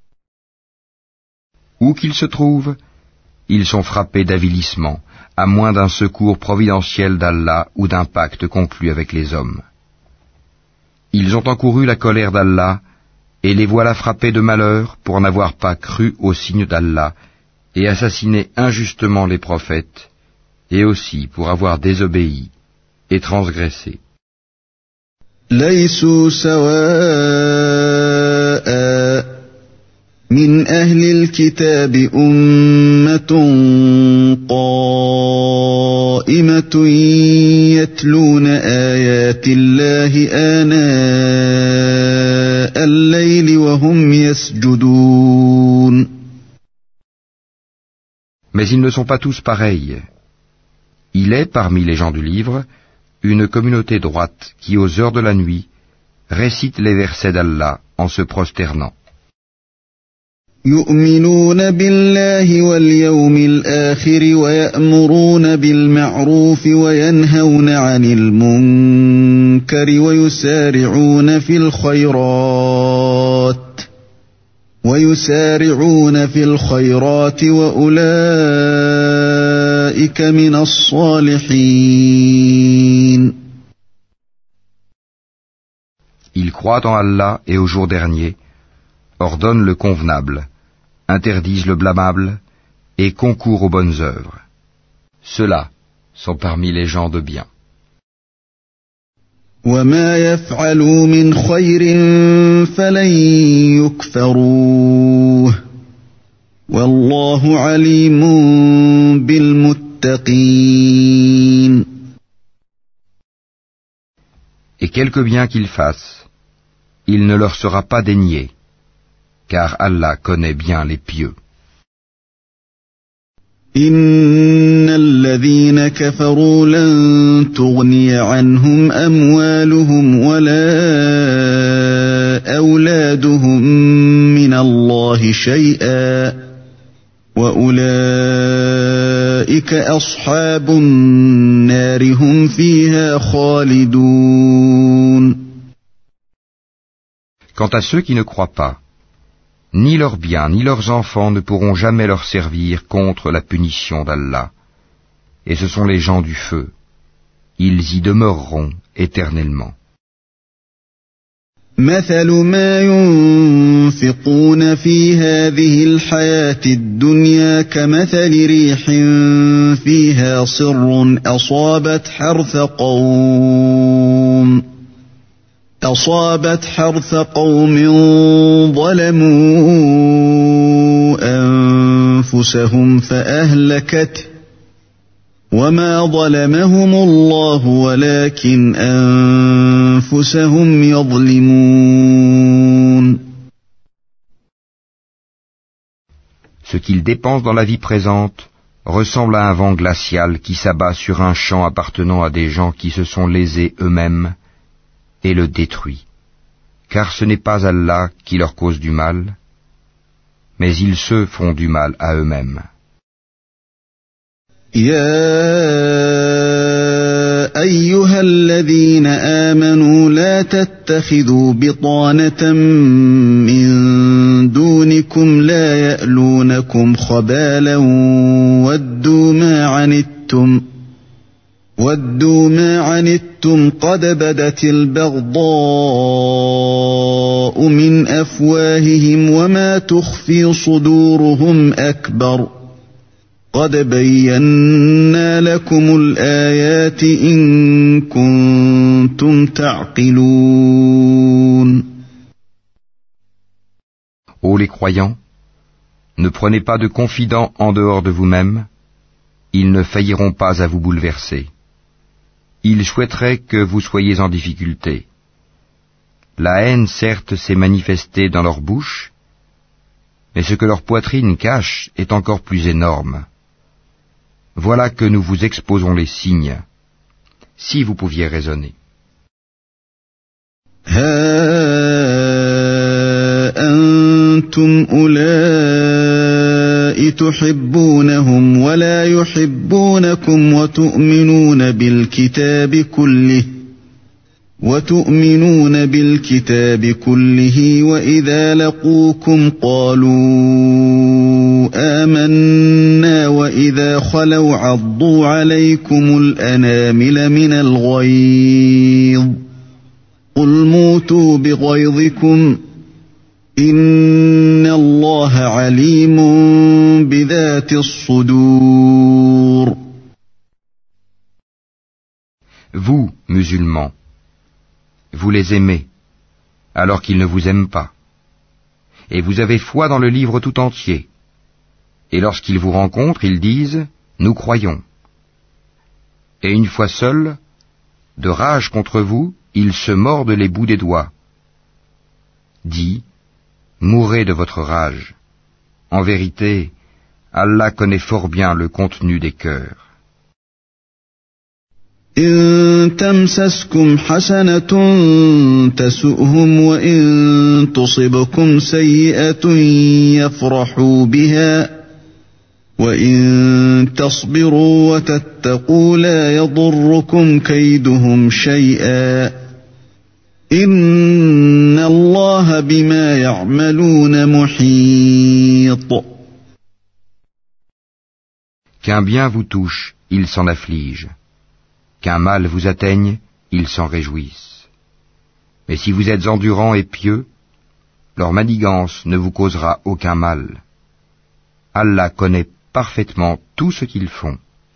Où qu'ils se trouvent, ils sont frappés d'avilissement, à moins d'un secours providentiel d'Allah ou d'un pacte conclu avec les hommes. Ils ont encouru la colère d'Allah, et les voilà frappés de malheur pour n'avoir pas cru aux signes d'Allah, et assassiné injustement les prophètes, et aussi pour avoir désobéi et transgressé. ليسوا سواء من أهل الكتاب أمة قائمة يتلون آيات الله آناء الليل وهم يسجدون. Mais ils ne sont pas tous pareils. Il est, parmi les gens du livre, une communauté droite qui, aux heures de la nuit, récite les versets d'Allah en se prosternant. يؤمنون بالله واليوم الآخر ويأمرون بالمعروف وينهون عن المنكر ويسارعون في الخيرات ويسارعون في الخيرات وأولئك من الصالحين. Ils croient en Allah et au jour dernier, ordonnent le convenable, interdisent le blâmable et concourent aux bonnes œuvres. Ceux-là sont parmi les gens de bien. وما يفعلوا من خير فلن يكفروه والله عليم بالمتقين. Et quelque bien qu'ils fassent, il ne leur sera pas dénié, car Allah connaît bien les pieux. إن الذين كفروا لن تغني عنهم أموالهم ولا أولادهم من الله شيئا وأولئك أصحاب النار هم فيها خالدون. Quant à ceux qui ne croient pas, ni leurs biens ni leurs enfants ne pourront jamais leur servir contre la punition d'Allah. Et ce sont les gens du feu. Ils y demeureront éternellement. مثل ما ينفقون في هذه الحياة الدنيا كمثل ريح فيها صر أصابت حرث قوم أصابت حرث قوم ظلموا أنفسهم فأهلكته وما ظلمهم الله ولكن أنفسهم يظلمون. Ce qu'ils dépensent dans la vie présente ressemble à un vent glacial qui s'abat sur un champ appartenant à des gens qui se sont lésés eux-mêmes et le détruit. Car ce n'est pas Allah qui leur cause du mal, mais ils se font du mal à eux-mêmes. يا أيها الذين آمنوا لا تتخذوا بطانة من دونكم لا يألونكم خبالا ودوا ما عنتم ودوا ما عنتم قد بدت البغضاء من أفواههم وما تخفي صدورهم أكبر قد بينا لكم الآيات إن كنتم تعقلون. Ô les croyants, ne prenez pas de confidents en dehors de vous-même, ils ne failliront pas à vous bouleverser. Ils souhaiteraient que vous soyez en difficulté. La haine certes s'est manifestée dans leur bouche, mais ce que leur poitrine cache est encore plus énorme. Voilà que nous vous exposons les signes, si vous pouviez raisonner. أنتم أولئك تحبونهم ولا يحبونكم وتؤمنون بالكتاب كله وتؤمنون بالكتاب كله وإذا لقوكم قالوا آمنا وإذا خلوا عضوا عليكم الأنامل من الغيظ قل موتوا بغيظكم إن الله عليم بذات الصدور. Vous, musulmans, vous les aimez, alors qu'ils ne vous aiment pas. Et vous avez foi dans le livre tout entier. Et lorsqu'ils vous rencontrent, ils disent « Nous croyons ». Et une fois seuls, de rage contre vous, ils se mordent les bouts des doigts. Dis, mourrez de votre rage. En vérité, Allah connaît fort bien le contenu des cœurs. إن تمسسكم حسنة تسؤهم وإن تصبكم سيئة يفرحوا بها وإن تصبروا وتتقوا لا يضركم كيدهم شيئا إن الله بما يعملون محيط. Qu'un bien vous touche, ils s'en affligent. Qu'un mal vous atteigne, ils s'en réjouissent. Mais si vous êtes endurants et pieux, leur manigance ne vous causera aucun mal. Allah connaît parfaitement tout ce qu'ils font.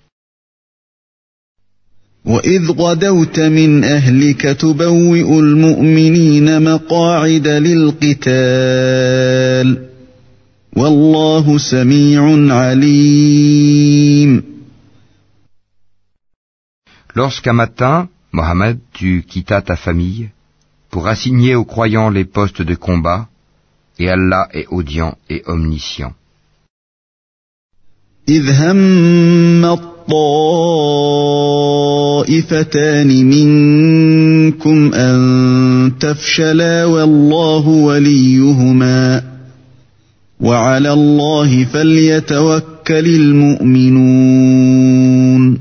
وَإِذْ غَدَوْتَ مِنْ أَهْلِكَ تُبَوِّئُ الْمُؤْمِنِينَ مَقَاعِدَ لِلْقِتَالِ وَاللَّهُ سَمِيعٌ عَلِيمٌ. Lorsqu'un matin, Mohammed, tu quittas ta famille pour assigner aux croyants les postes de combat, et Allah est audient et omniscient. إِذْ هَمَّ الطَّائِفَتَانِ مِنكُمْ أَن تَفْشَلَا وَاللَّهُ وَلِيُّهُمَا وَعَلَى اللَّهِ فَلْيَتَوَكَّلِ الْمُؤْمِنُونَ.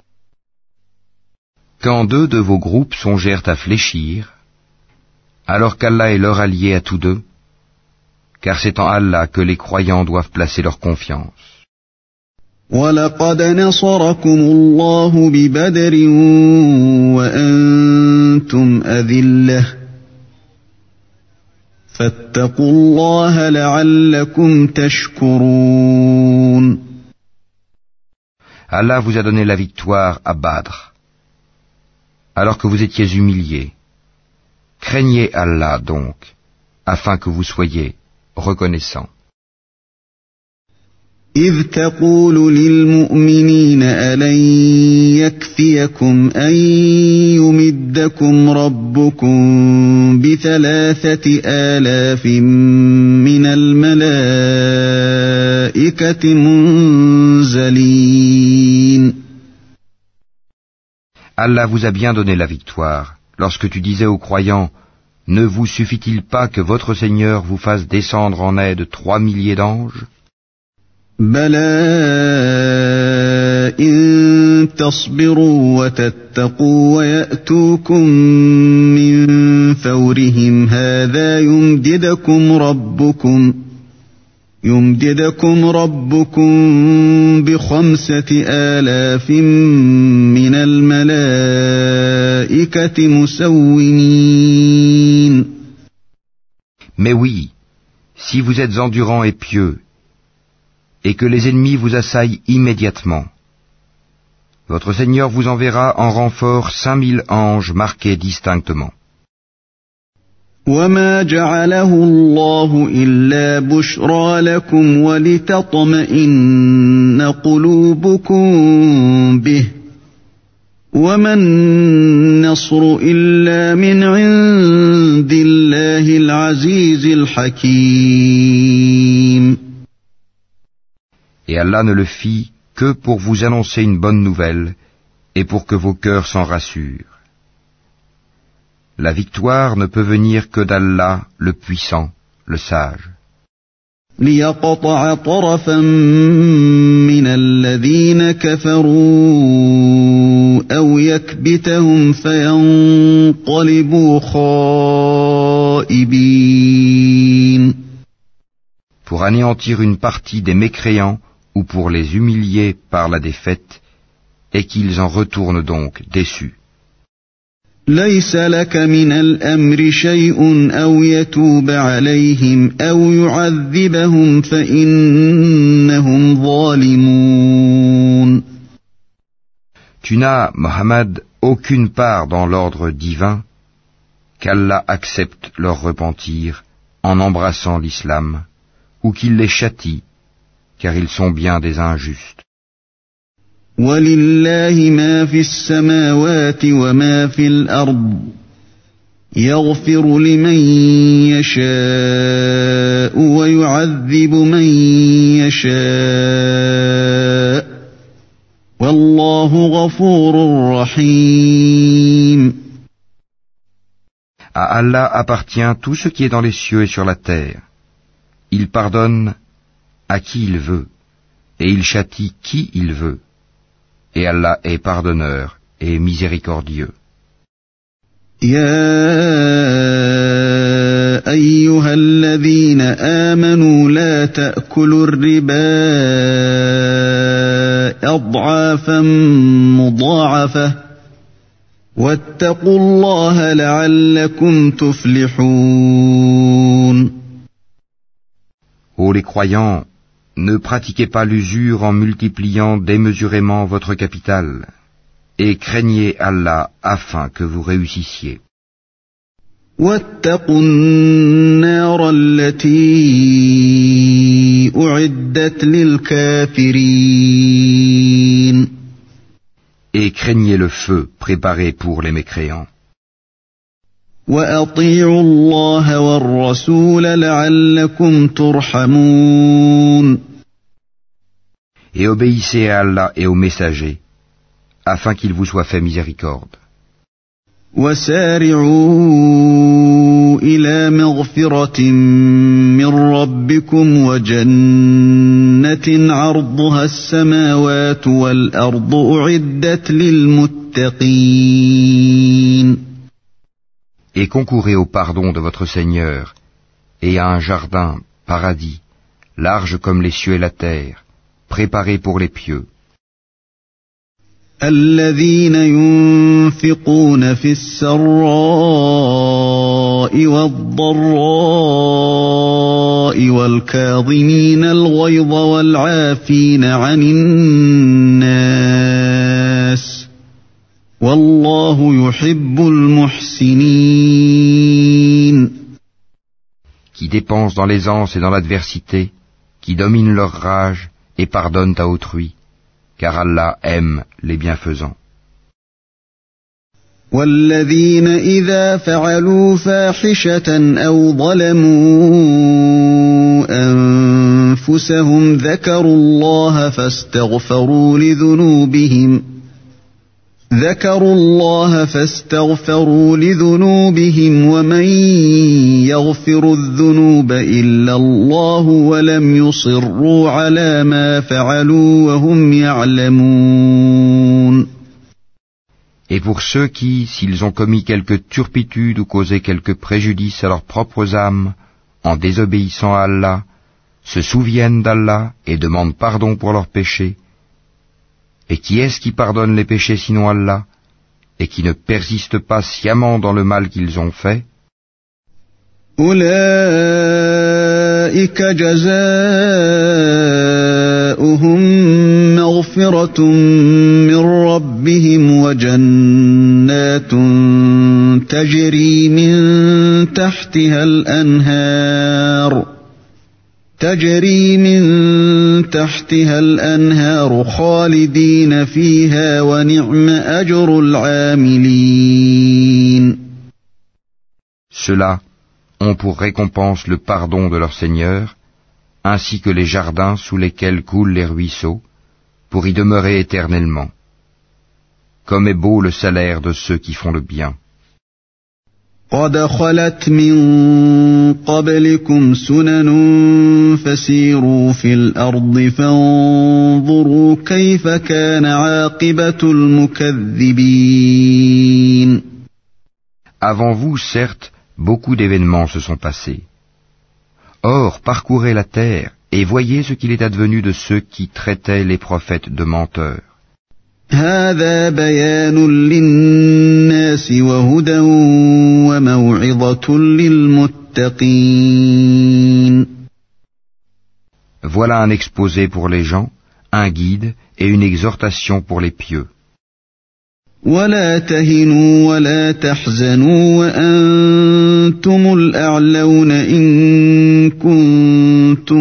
Quand deux de vos groupes songèrent à fléchir, alors qu'Allah est leur allié à tous deux, car c'est en Allah que les croyants doivent placer leur confiance. وَلَقَدْ نَصَرَكُمُ اللَّهُ بِبَدْرٍ وَأَنْتُمْ أَذِلَّةٌ فاتقوا الله لعلكم تشكرون. Allah vous a donné la victoire à Badr, alors que vous étiez humiliés. Craignez Allah donc, afin que vous soyez reconnaissants. إذ تقول للمؤمنين ألن يكفيكم أن يمدكم ربكم بثلاثة آلاف من الملائكة منزلين. Allah vous a bien donné la victoire, lorsque tu disais aux croyants, ne vous suffit-il pas que votre Seigneur vous fasse descendre en aide trois milliers d'anges? بلى إن تصبروا وتتقوا ويأتوكم من فورهم هذا يمددكم ربكم يمددكم ربكم بخمسة آلاف من الملائكة مسومين. Mais oui, si vous êtes endurants et pieux, et que les ennemis vous assaillent immédiatement, votre Seigneur vous enverra en renfort cinq mille anges marqués distinctement. وما جعله الله إلا بشرى لكم ولتطمئن قلوبكم به وما النصر إلا من عند الله العزيز الحكيم. Et Allah ne le fit que pour vous annoncer une bonne nouvelle et pour que vos cœurs s'en rassurent. La victoire ne peut venir que d'Allah, le puissant, le sage. ليقطع طرفا من الذين كفروا أو يكبتهم فينقلبوا خائبين. Pour anéantir une partie des mécréants ou pour les humilier par la défaite, et qu'ils en retournent donc déçus. ليس لك من الأمر شيء أو يتوب عليهم أو يعذبهم فإنهم ظالمون. Tu n'as, Mohammed, aucune part dans l'ordre divin, qu'Allah accepte leur repentir en embrassant l'islam, ou qu'il les châtie, car ils sont bien des injustes. وَلِلَّهِ مَا فِي السَّمَاوَاتِ وَمَا فِي الْأَرْضِ يَغْفِرُ لِمَن يَشَاءُ وَيُعَذِّبُ مَن يَشَاءُ وَاللَّهُ غَفُورٌ رَّحِيمٌ. À Allah appartient tout ce qui est dans les cieux et sur la terre. Il pardonne à qui il veut, et il châtie qui il veut. Et Allah est pardonneur et miséricordieux. يا أيها الذين آمنوا لا تأكلوا الربا أضعافا مضاعفة واتقوا الله لعلكم تفلحون. Ô les croyants, ne pratiquez pas l'usure en multipliant démesurément votre capital, et craignez Allah afin que vous réussissiez. واتقوا النار التي أعدت للكافرين. Et craignez le feu préparé pour les mécréants. وأطيعوا الله والرسول لعلكم ترحمون. Et obéissez à Allah et aux messagers, afin qu'il vous soit fait miséricorde. وسارعوا إلى مغفرة من ربكم وجنة عرضها السماوات والأرض أعدت للمتقين. Et concourez au pardon de votre Seigneur, et à un jardin, paradis, large comme les cieux et la terre, préparé pour les pieux. الذين ينفقون في السراء بالسراء والضراء والكاظمين الغيظ والعافين عن الناس والله يحب المحسنين. Qui dépensent dans l'aisance et dans l'adversité, qui dominent leur rage et pardonnent à autrui, car Allah aime les bienfaisants. والذين إذا فعلوا فاحشة أو ظلموا أنفسهم ذكروا الله فاستغفروا لذنوبهم ذكروا الله فاستغفروا لذنوبهم ومن يغفر الذنوب إلا الله ولم يصروا على ما فعلوا وهم يعلمون. Et pour ceux qui, s'ils ont commis quelque turpitude ou causé quelque préjudice à leurs propres âmes, en désobéissant à Allah, se souviennent d'Allah et demandent pardon pour leurs péchés. Et qui est-ce qui pardonne les péchés sinon Allah, et qui ne persiste pas sciemment dans le mal qu'ils ont fait? أولئك جزاؤهم مغفرة من ربهم وجنات تجري من تحتها الأنهار تجري من تحتها الأنهار خالدين فيها ونعم أجر العاملين. Ceux-là ont pour récompense le pardon de leur Seigneur, ainsi que les jardins sous lesquels coulent les ruisseaux, pour y demeurer éternellement. Comme est beau le salaire de ceux qui font le bien. قد خلت من قبلكم سنن فسيروا في الأرض فانظروا كيف كان عاقبة المكذبين. Avant vous, certes, beaucoup d'événements se sont passés. Or, parcourez la terre et voyez ce qu'il est advenu de ceux qui traitaient les prophètes de menteurs. هذا بيان للناس وهدى وموعظة للمتقين. Voilà un exposé pour les gens, un guide et une exhortation pour les pieux. ولا تهنوا ولا تحزنوا وأنتم الأعلون إن كنتم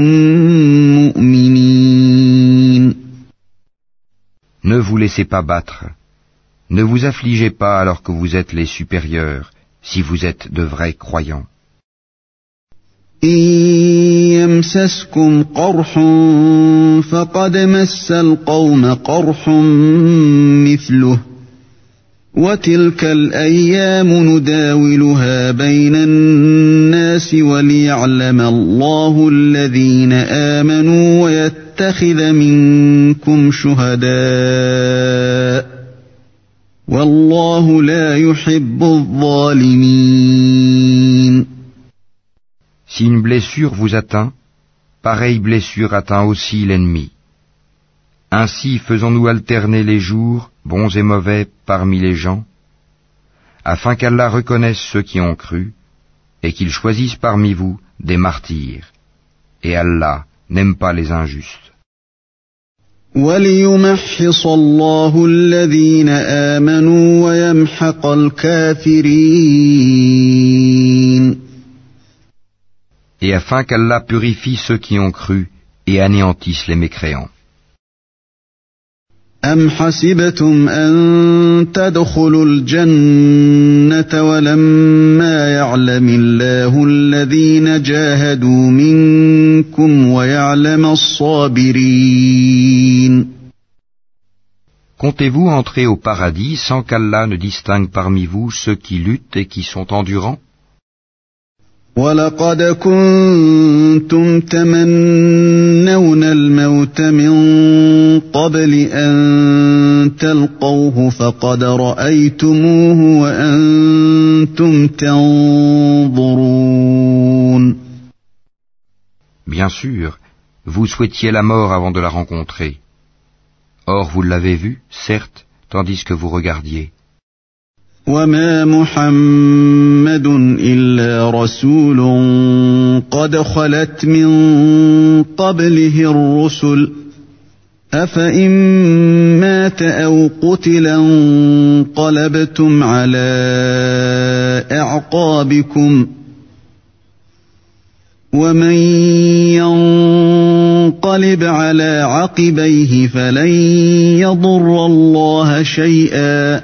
مؤمنين. Ne vous laissez pas battre, ne vous affligez pas alors que vous êtes les supérieurs, si vous êtes de vrais croyants. إن يمسسكم قرح فقد مس القوم قرح مثله وتلك الأيام نداولها بين الناس وليعلم الله الذين آمنوا ويتخذ منكم شهداء والله لا يحب الظالمين. Si une blessure vous atteint, pareille blessure atteint aussi l'ennemi. Ainsi faisons-nous alterner les jours, bons et mauvais, parmi les gens, afin qu'Allah reconnaisse ceux qui ont cru, et qu'il choisisse parmi vous des martyrs. Et Allah n'aime pas les injustes. وَلِيُمَحِّصَ اللَّهُ الَّذِينَ آمَنُوا وَيَمْحَقَ الْكَافِرِينَ. Et afin qu'Allah purifie ceux qui ont cru et anéantisse les mécréants. أَمْ حَسِبْتُمْ أَن تَدْخُلُوا الْجَنَّةَ وَلَمَّا يَعْلَمِ اللَّهُ الَّذِينَ جَاهَدُوا مِنكُمْ وَيَعْلَمَ الصَّابِرِينَ. Comptez-vous entrer au paradis sans qu'Allah ne distingue parmi vous ceux qui luttent et qui sont endurants? وَلَقَدْ كُنْتُمْ تَمَنَّوْنَ الْمَوْتَ مِنْ قَبْلِ أَنْ تَلْقَوْهُ فَقَدْ رَأَيْتُمُوهُ وَأَنْتُمْ تَنْظُرُونَ. Bien sûr, vous souhaitiez la mort avant de la rencontrer. Or vous l'avez vue, certes, tandis que vous regardiez. وما محمد إلا رسول قد خلت من قبله الرسل أفإن مات أو قتل انقلبتم على أعقابكم ومن ينقلب على عقبيه فلن يضر الله شيئا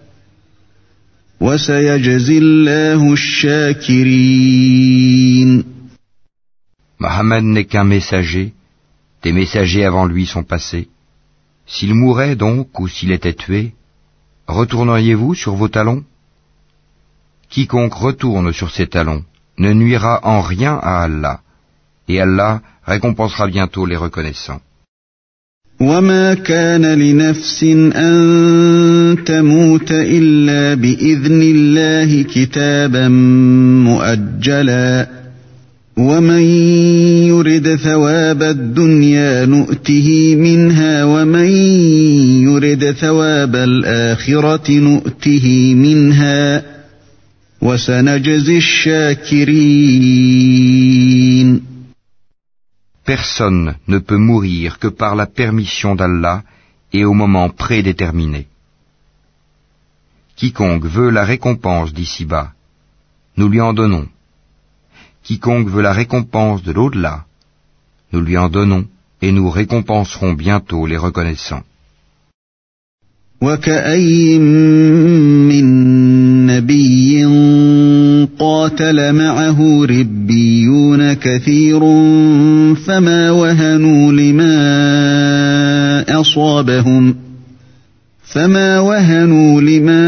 وسيجزي الله الشاكرين. Mohammed n'est qu'un messager, des messagers avant lui sont passés. S'il mourait donc ou s'il était tué, retourneriez-vous sur vos talons? Quiconque retourne sur ses talons ne nuira en rien à Allah, et Allah récompensera bientôt les reconnaissants. وما كان لنفس أن تموت إلا بإذن الله كتابا مؤجلا ومن يرد ثواب الدنيا نؤته منها ومن يرد ثواب الآخرة نؤته منها وسنجزي الشاكرين. Personne ne peut mourir que par la permission d'Allah et au moment prédéterminé. Quiconque veut la récompense d'ici-bas, nous lui en donnons. Quiconque veut la récompense de l'au-delà, nous lui en donnons et nous récompenserons bientôt les reconnaissants. وكأين من نبي قاتل معه ربيون كثير فما وهنوا لما أصابهم فما وهنوا لما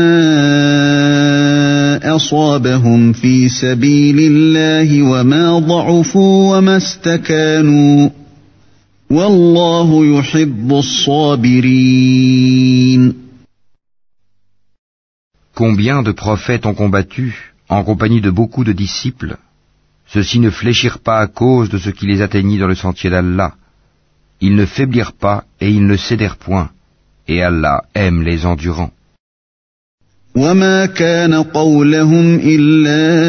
أصابهم في سبيل الله وما ضعفوا وما استكانوا والله يحب الصابرين. Combien de prophètes ont combattu, en compagnie de beaucoup de disciples? Ceux-ci ne fléchirent pas à cause de ce qui les atteignit dans le sentier d'Allah. Ils ne faiblirent pas et ils ne cédèrent point. Et Allah aime les endurants. وما كان قولهم إلا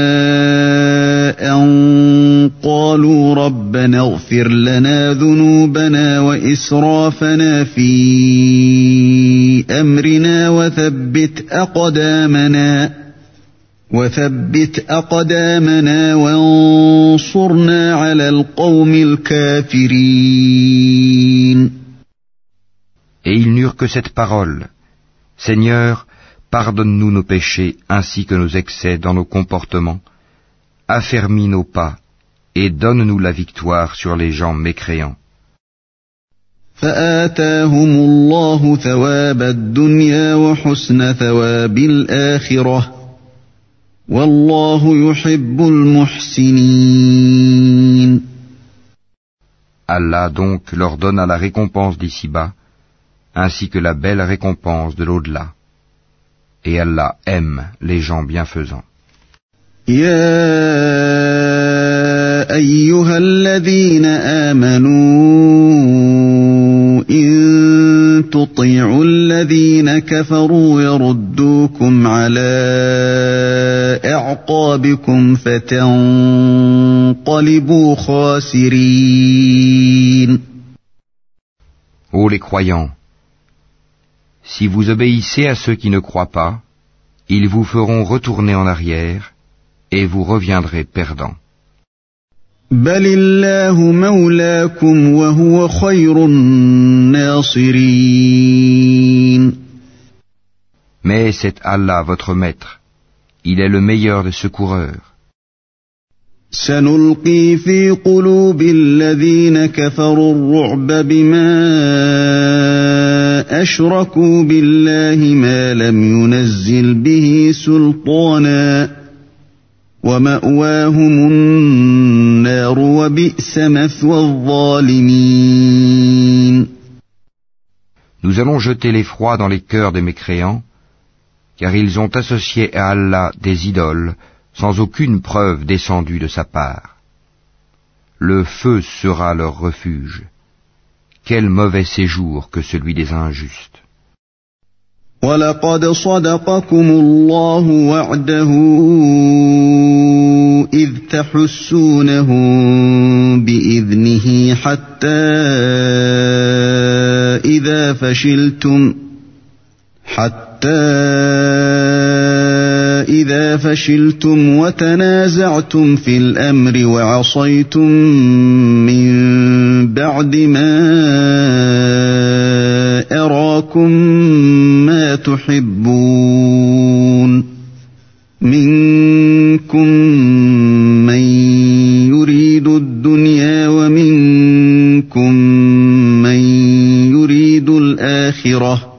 أن قالوا ربنا اغفر لنا ذنوبنا وإسرافنا في أمرنا وثبت أقدامنا وثبت أقدامنا وانصرنا على القوم الكافرين. Et ils n'eurent que cette parole: Seigneur, pardonne-nous nos péchés ainsi que nos excès dans nos comportements, affermis nos pas et donne-nous la victoire sur les gens mécréants. فآتاهم الله ثواب الدنيا وحسن ثواب الآخرة والله يحب المحسنين. Allah donc leur donna la récompense d'ici-bas ainsi que la belle récompense de l'au-delà. Et Allah aime les gens bienfaisants. يا أيها الذين آمنوا إن تطيعوا الذين كفروا يردوكم على أعقابكم فتنقلبوا خاسرين. Ô les croyants, si vous obéissez à ceux qui ne croient pas, ils vous feront retourner en arrière et vous reviendrez perdants. بل الله مولاكم وهو خير الناصرين. Mais c'est Allah votre maître, il est le meilleur des secoureurs. سنلقي في قلوب الذين كفروا الرعب بما أشركوا بالله ما لم ينزل به سلطانا ومأواهم النار وبئس مثوى الظالمين. Nous allons jeter l'effroi dans les cœurs des mécréants, car ils ont associé à Allah des idoles sans aucune preuve descendue de sa part. Le feu sera leur refuge. Quel mauvais séjour que celui des injustes. وَلَقَدْ صَدَقَكُمُ اللَّهُ وَعْدَهُ إِذْ تَحُسُّونَهُم بِإِذْنِهِ حَتَّى إِذَا فَشِلْتُمْ حَتَّى إِذَا فَشِلْتُمْ وَتَنَازَعْتُمْ فِي الْأَمْرِ وَعَصَيْتُمْ مِنْ بَعْدِ مَا أَرَاكُمْ مَا تُحِبُّونَ مِنْكُمْ مَنْ يُرِيدُ الدُّنْيَا وَمِنْكُمْ مَنْ يُرِيدُ الْآخِرَةَ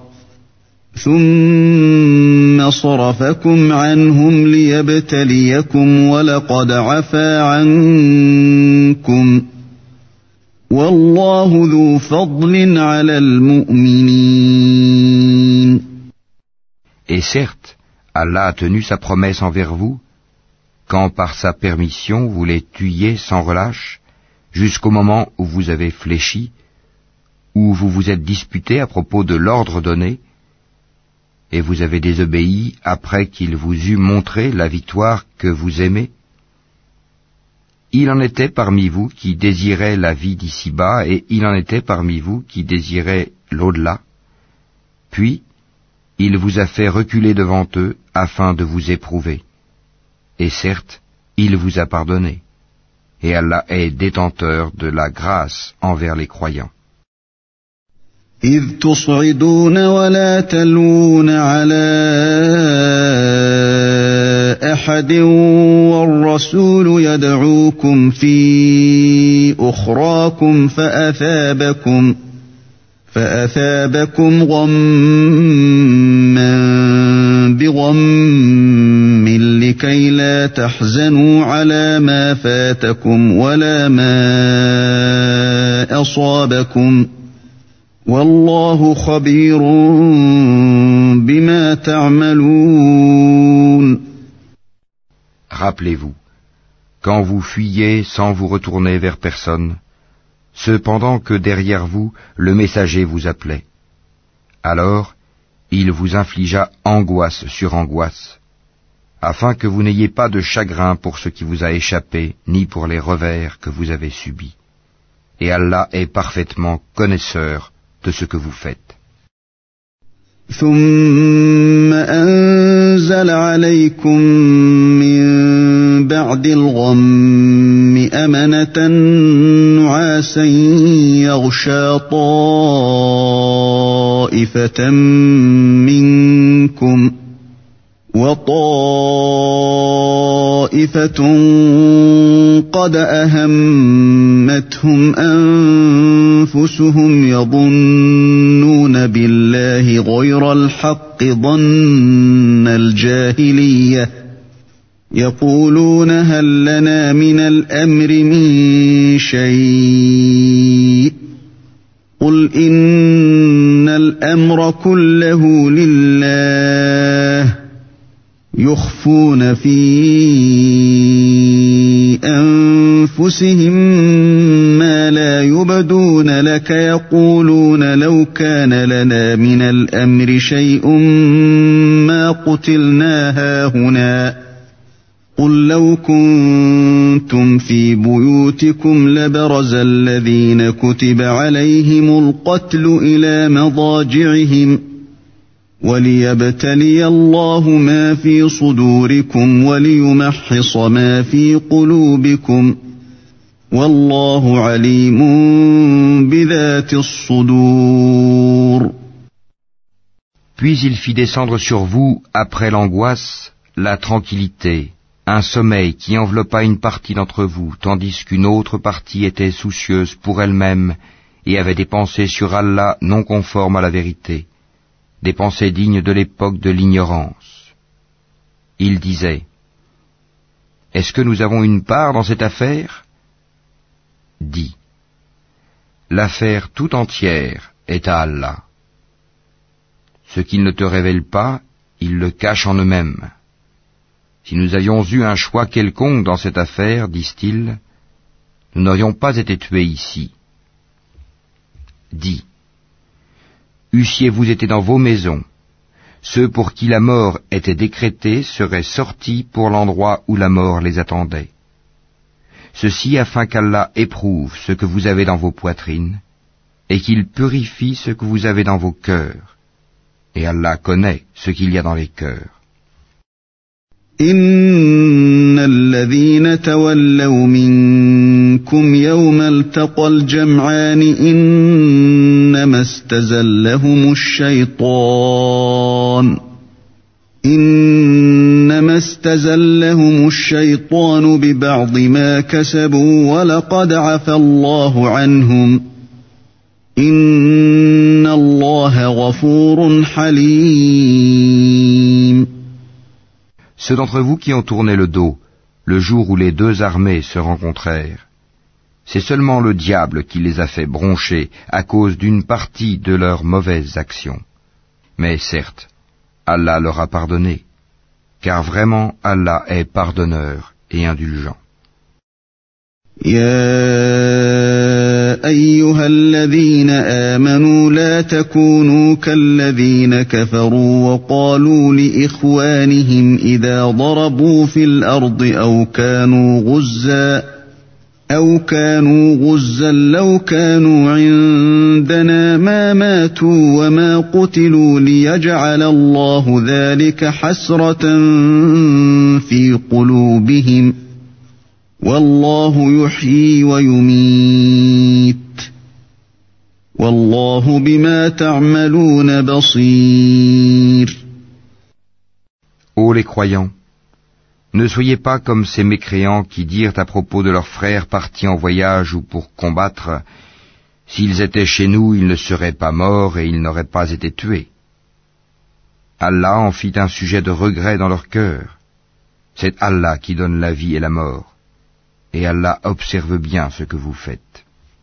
ثُمَّ صَرَفَكُمْ عَنْهُمْ لِيَبْتَلِيَكُمْ وَلَقَدْ عَفَا عَنْكُمْ وَاللَّهُ ذُو فَضْلٍ عَلَى الْمُؤْمِنِينَ. Et certes, Allah a tenu sa promesse envers vous, quand par sa permission vous les tuiez sans relâche, jusqu'au moment où vous avez fléchi, où vous vous êtes disputé à propos de l'ordre donné, et vous avez désobéi après qu'il vous eût montré la victoire que vous aimez. Il en était parmi vous qui désiraient la vie d'ici-bas, et il en était parmi vous qui désiraient l'au-delà. Puis, il vous a fait reculer devant eux afin de vous éprouver. Et certes, il vous a pardonné. Et Allah est détenteur de la grâce envers les croyants. إذ تصعدون ولا تلوون على أحد والرسول يدعوكم في أخراكم فأثابكم فأثابكم غما بغم لكي لا تحزنوا على ما فاتكم ولا ما أصابكم والله خبير بما تعملون. Rappelez-vous, quand vous fuyez sans vous retourner vers personne, cependant que derrière vous le messager vous appelait. Alors, il vous infligea angoisse sur angoisse, afin que vous n'ayez pas de chagrin pour ce qui vous a échappé, ni pour les revers que vous avez subis. Et Allah est parfaitement connaisseur de ce que vous faites. ثم أنزل عليكم من بعد الغم أمنة نعاسا يغشى طائفة منكم وطائفة قد أهمتهم أنفسهم يظنون بالله غير الحق ظن الجاهلية يقولون هل لنا من الأمر من شيء قل إن الأمر كله لله يخفون في أنفسهم ما لا يبدون لك يقولون لو كان لنا من الأمر شيء ما قتلنا هاهنا قل لو كنتم في بيوتكم لبرز الذين كتب عليهم القتل إلى مضاجعهم وليبتلي الله ما في صدوركم وليمحص ما في قلوبكم والله عليم بذات الصدور. Puis il fit descendre sur vous, après l'angoisse, la tranquillité, un sommeil qui enveloppa une partie d'entre vous, tandis qu'une autre partie était soucieuse pour elle-même et avait des pensées sur Allah non conformes à la vérité, des pensées dignes de l'époque de l'ignorance. Il disait, « Est-ce que nous avons une part dans cette affaire ?» Dis, « L'affaire tout entière est à Allah. Ce qu'ils ne te révèlent pas, ils le cachent en eux-mêmes. Si nous avions eu un choix quelconque dans cette affaire, disent-ils, nous n'aurions pas été tués ici. » Dis, « Eussiez-vous été dans vos maisons, Ceux pour qui la mort était décrétée seraient sortis pour l'endroit où la mort les attendait. Ceci afin qu'Allah éprouve ce que vous avez dans vos poitrines, et qu'il purifie ce que vous avez dans vos cœurs. Et Allah connaît ce qu'il y a dans les cœurs. إن الذين تولوا منكم يوم التقى الجمعان إنما استزلهم الشيطان إنما استزلهم الشيطان ببعض ما كسبوا ولقد عفا الله عنهم إن الله غفور حليم. Ceux d'entre vous qui ont tourné le dos, le jour où les deux armées se rencontrèrent, c'est seulement le diable qui les a fait broncher à cause d'une partie de leurs mauvaises actions. Mais certes, Allah leur a pardonné, car vraiment Allah est pardonneur et indulgent. يا أيها الذين آمنوا لا تكونوا كالذين كفروا وقالوا لإخوانهم إذا ضربوا في الأرض أو كانوا غزا أو كانوا غزا لو كانوا عندنا ما ماتوا وما قتلوا ليجعل الله ذلك حسرة في قلوبهم والله يحيي ويميت والله بما تعملون بصير. Ô les croyants, ne soyez pas comme ces mécréants qui dirent à propos de leurs frères partis en voyage ou pour combattre, s'ils étaient chez nous, ils ne seraient pas morts et ils n'auraient pas été tués. Allah en fit un sujet de regret dans leur cœur. C'est Allah qui donne la vie et la mort. Et Allah observe bien ce que vous faites.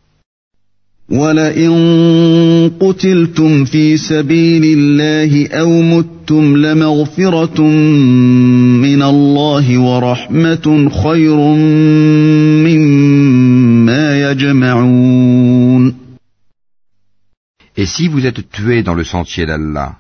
وَلَئِن قُتِلْتُمْ فِي سَبِيلِ اللَّهِ أَوْ مُتُّمْ لَمَغْفِرَةٌ مِّنَ اللَّهِ وَرَحْمَةٌ خَيْرٌ مِّمَّا يَجْمَعُونَ. Et si vous êtes tués dans le sentier d'Allah,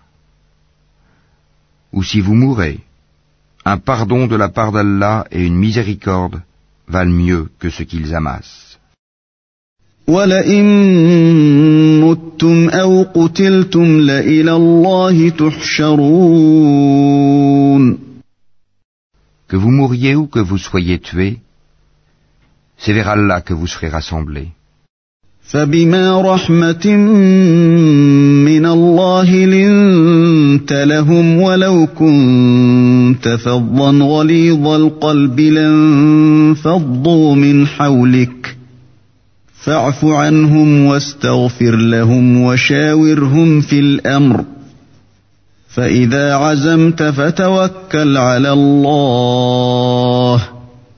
ou si vous mourrez, un pardon de la part d'Allah et une miséricorde valent mieux que ce qu'ils amassent. وَلَئِن مُتُّمْ أَوْ قُتِلْتُمْ لَإِلَى اللَّهِ تُحْشَرُونَ. Que vous mouriez ou que vous soyez tués, c'est vers Allah que vous serez rassemblés. فَبِمَا رَحْمَةٍ مِّنَ اللَّهِ لِنتَ لَهُمْ وَلَوْ كُنتَ فَظًّا غَلِيظَ الْقَلْبِ لَانفَضُّوا مِنْ حَوْلِكَ فَاعْفُ عَنْهُمْ وَاسْتَغْفِرْ لَهُمْ وَشَاوِرْهُمْ فِي الْأَمْرِ فَإِذَا عَزَمْتَ فَتَوَكَّلْ عَلَى اللَّهِ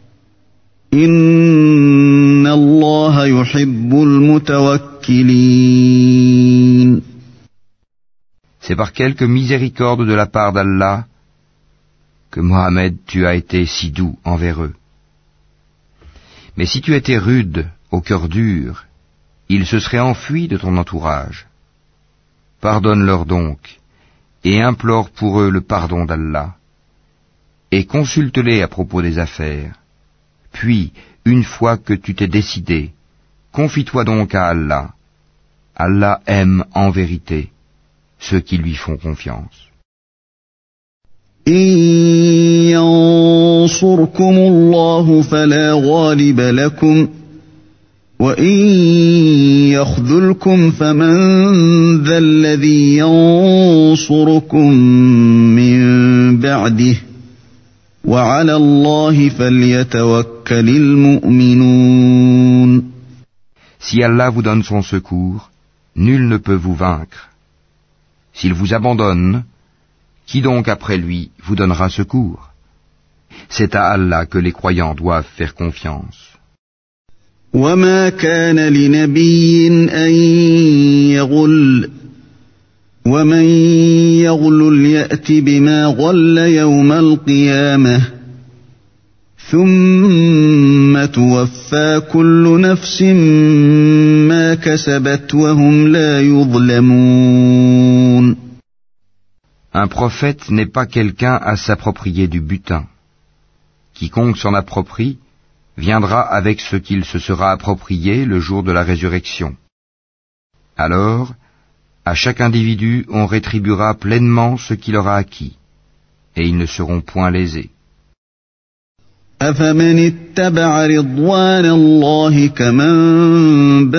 إِنَّ اللَّهَ يُحِبُّ الْمُتَوَكِّلِينَ. C'est par quelque miséricorde de la part d'Allah que Mohammed, tu as été si doux envers eux. Mais si tu étais rude, au cœur dur, ils se seraient enfuis de ton entourage. Pardonne-leur donc, et implore pour eux le pardon d'Allah, et consulte-les à propos des affaires. Puis, une fois que tu t'es décidé, confie-toi donc à Allah. Allah aime en vérité ceux qui lui font confiance. إن ينصركم الله فلا غالب لكم وإن يخذلكم فمن ذا الذي ينصركم من بعده وعلى الله فليتوكل المؤمنون. Si Allah vous donne son secours, nul ne peut vous vaincre. S'il vous abandonne, qui donc après lui vous donnera secours? C'est à Allah que les croyants doivent faire confiance. وَمَا كَانَ لِنَبِيٍّ أَن يَغُلَّ وَمَن يَغْلُلْ يَأْتِ بِمَا غَلَّ يَوْمَ الْقِيَامَةِ ثُمَّ تُوَفَّى كُلُّ نَفْسٍ مَا كَسَبَتْ وَهُمْ لَا يُظْلَمُونَ. Un prophète n'est pas quelqu'un à s'approprier du butin. Quiconque s'en approprie viendra avec ce qu'il se sera approprié le jour de la résurrection. Alors, à chaque individu on rétribuera pleinement ce qu'il aura acquis, et ils ne seront point lésés. أفمن اتبع رضوان الله كمن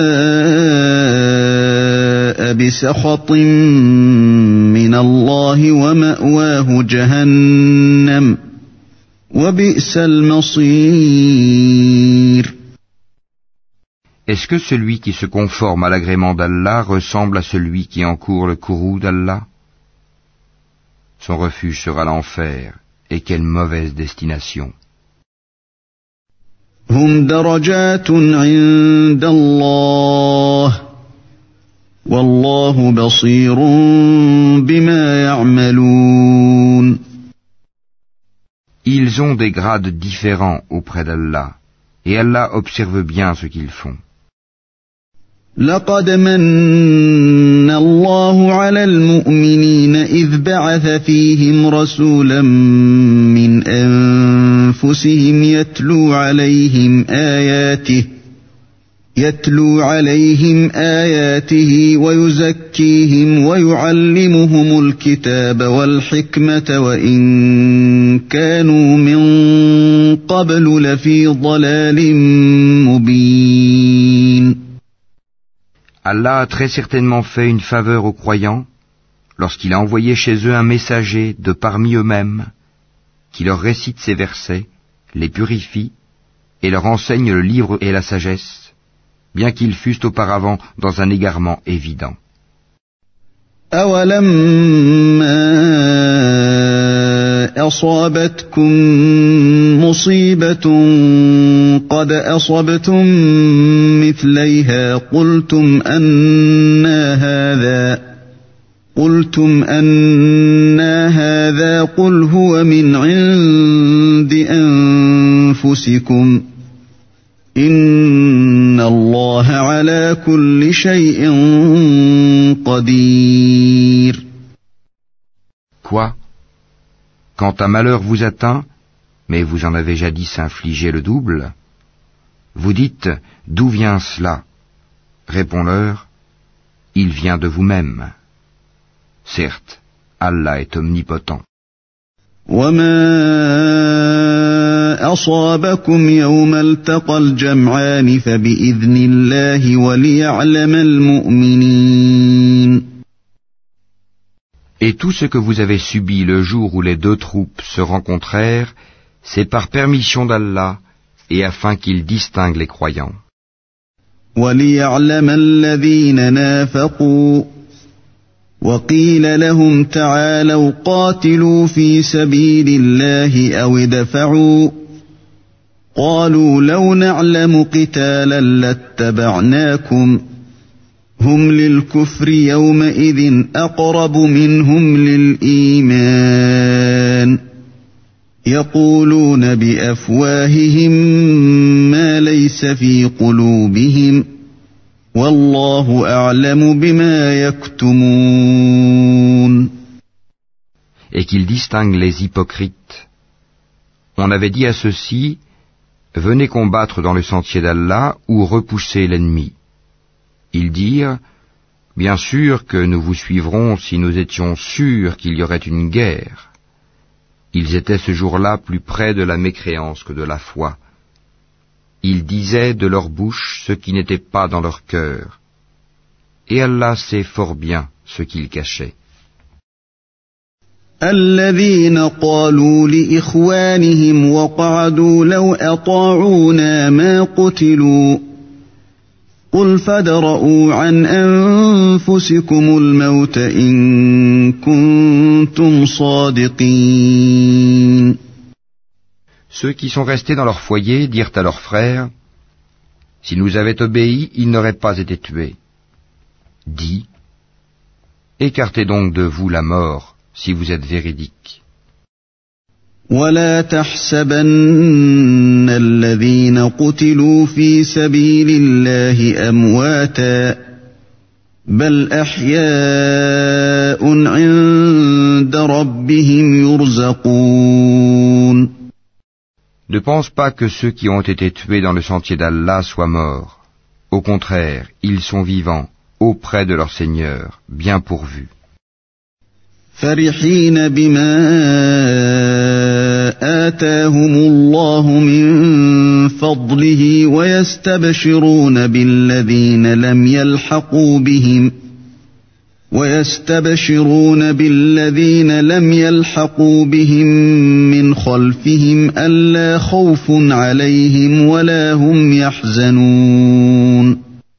باء بسخط من الله ومأواه جهنم وبئس المصير. Est-ce que celui qui se conforme à l'agrément d'Allah ressemble à celui qui encourt le courroux d'Allah? Son refuge sera l'enfer, et quelle mauvaise destination. هم درجات عند الله والله بصير بما يعملون. Ils ont des grades différents auprès d'Allah, et Allah observe bien ce qu'ils font. لقد من الله على المؤمنين إذ بعث فيهم رسولا من أنفسهم يتلو عليهم آياته يتلو عليهم آياته ويزكيهم ويعلمهم الكتاب والحكمة وإن كانوا من قبل لفي ضلال مبين. Allah a très certainement fait une faveur aux croyants lorsqu'il a envoyé chez eux un messager de parmi eux-mêmes qui leur récite ces versets, les purifie et leur enseigne le livre et la sagesse, bien qu'ils fussent auparavant dans un égarement évident. أصابتكم مصيبة قد أصبتم مثليها قلتم أنى هذا قلتم أنى هذا قل هو من عند أنفسكم إن الله على كل شيء قدير. Quoi? Quand un malheur vous atteint, mais vous en avez jadis infligé le double, vous dites « D'où vient cela ?» Réponds-leur « Il vient de vous-même. » Certes, Allah est omnipotent. وَمَا أَصَابَكُمْ يَوْمَ الْتَقَى الْجَمْعَانِ فَبِإِذْنِ اللَّهِ وَلِيَعْلَمَ الْمُؤْمِنِينَ. Et tout ce que vous avez subi le jour où les deux troupes se rencontrèrent, c'est par permission d'Allah et afin qu'il distingue les croyants. وَلِيَعْلَمَ الَّذِينَ نَافَقُوا وَقِيلَ لَهُمْ تَعَالَوْا قَاتِلُوا فِي سَبِيلِ اللَّهِ أَوِ ادْفَعُوا قَالُوا لَوْ نَعْلَمُ قِتَالًا لَاتَّبَعْنَاكُمْ هم للكفر يومئذ أقرب منهم للإيمان يقولون بأفواههم ما ليس في قلوبهم والله أعلم بما يكتمون. Et qu'ils distinguent les hypocrites. On avait dit à ceux-ci, venez combattre dans le sentier d'Allah ou repoussez l'ennemi. Ils dirent, bien sûr que nous vous suivrons si nous étions sûrs qu'il y aurait une guerre. Ils étaient ce jour-là plus près de la mécréance que de la foi. Ils disaient de leur bouche ce qui n'était pas dans leur cœur. Et Allah sait fort bien ce qu'ils cachaient. الذين قالوا لإخوانهم وقعدوا لو أطاعونا ما قتلوا قل فادرءوا عن أنفسكم الموت إن كنتم صادقين. Ceux qui sont restés dans leur foyer dirent à leurs frères, s'ils nous avaient obéi, ils n'auraient pas été tués. Dis, écartez donc de vous la mort, si vous êtes véridiques. ولا تحسبن الذين قتلوا في سبيل الله أمواتا بل أحياء عند ربهم يرزقون. Ne pense pas que ceux qui ont été tués dans le sentier d'Allah soient morts. Au contraire, ils sont vivants, auprès de leur Seigneur, bien pourvus. فرحين بما آتاهم الله من فضله ويستبشرون بالذين لم يلحقوا بهم ويستبشرون بالذين لم يلحقوا بهم من خلفهم ألا خوف عليهم ولا هم يحزنون.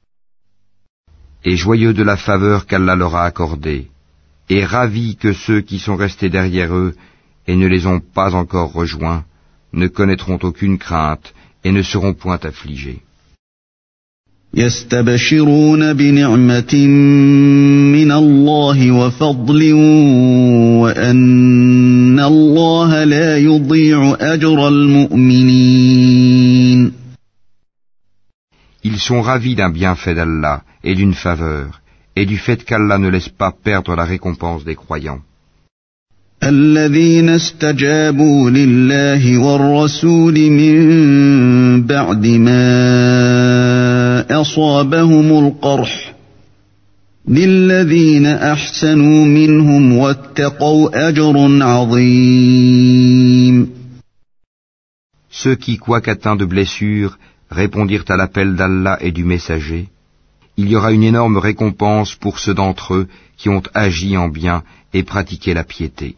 Et joyeux de la faveur qu'Allah leur a accordée, et ravis que ceux qui sont restés derrière eux et ne les ont pas encore rejoints ne connaîtront aucune crainte et ne seront point affligés. يستبشرون بنعمة من الله وفضل وأن الله لا يضيع أجر المؤمنين. Ils sont ravis d'un bienfait d'Allah et d'une faveur, et du fait qu'Allah ne laisse pas perdre la récompense des croyants. الذين استجابوا لله والرسول من بعد ما أصابهم القرح للذين أحسنوا منهم واتقوا أجر عظيم. Ceux qui, quoique atteints de blessures, répondirent à l'appel d'Allah et du messager, il y aura une énorme récompense pour ceux d'entre eux qui ont agi en bien et pratiqué la piété.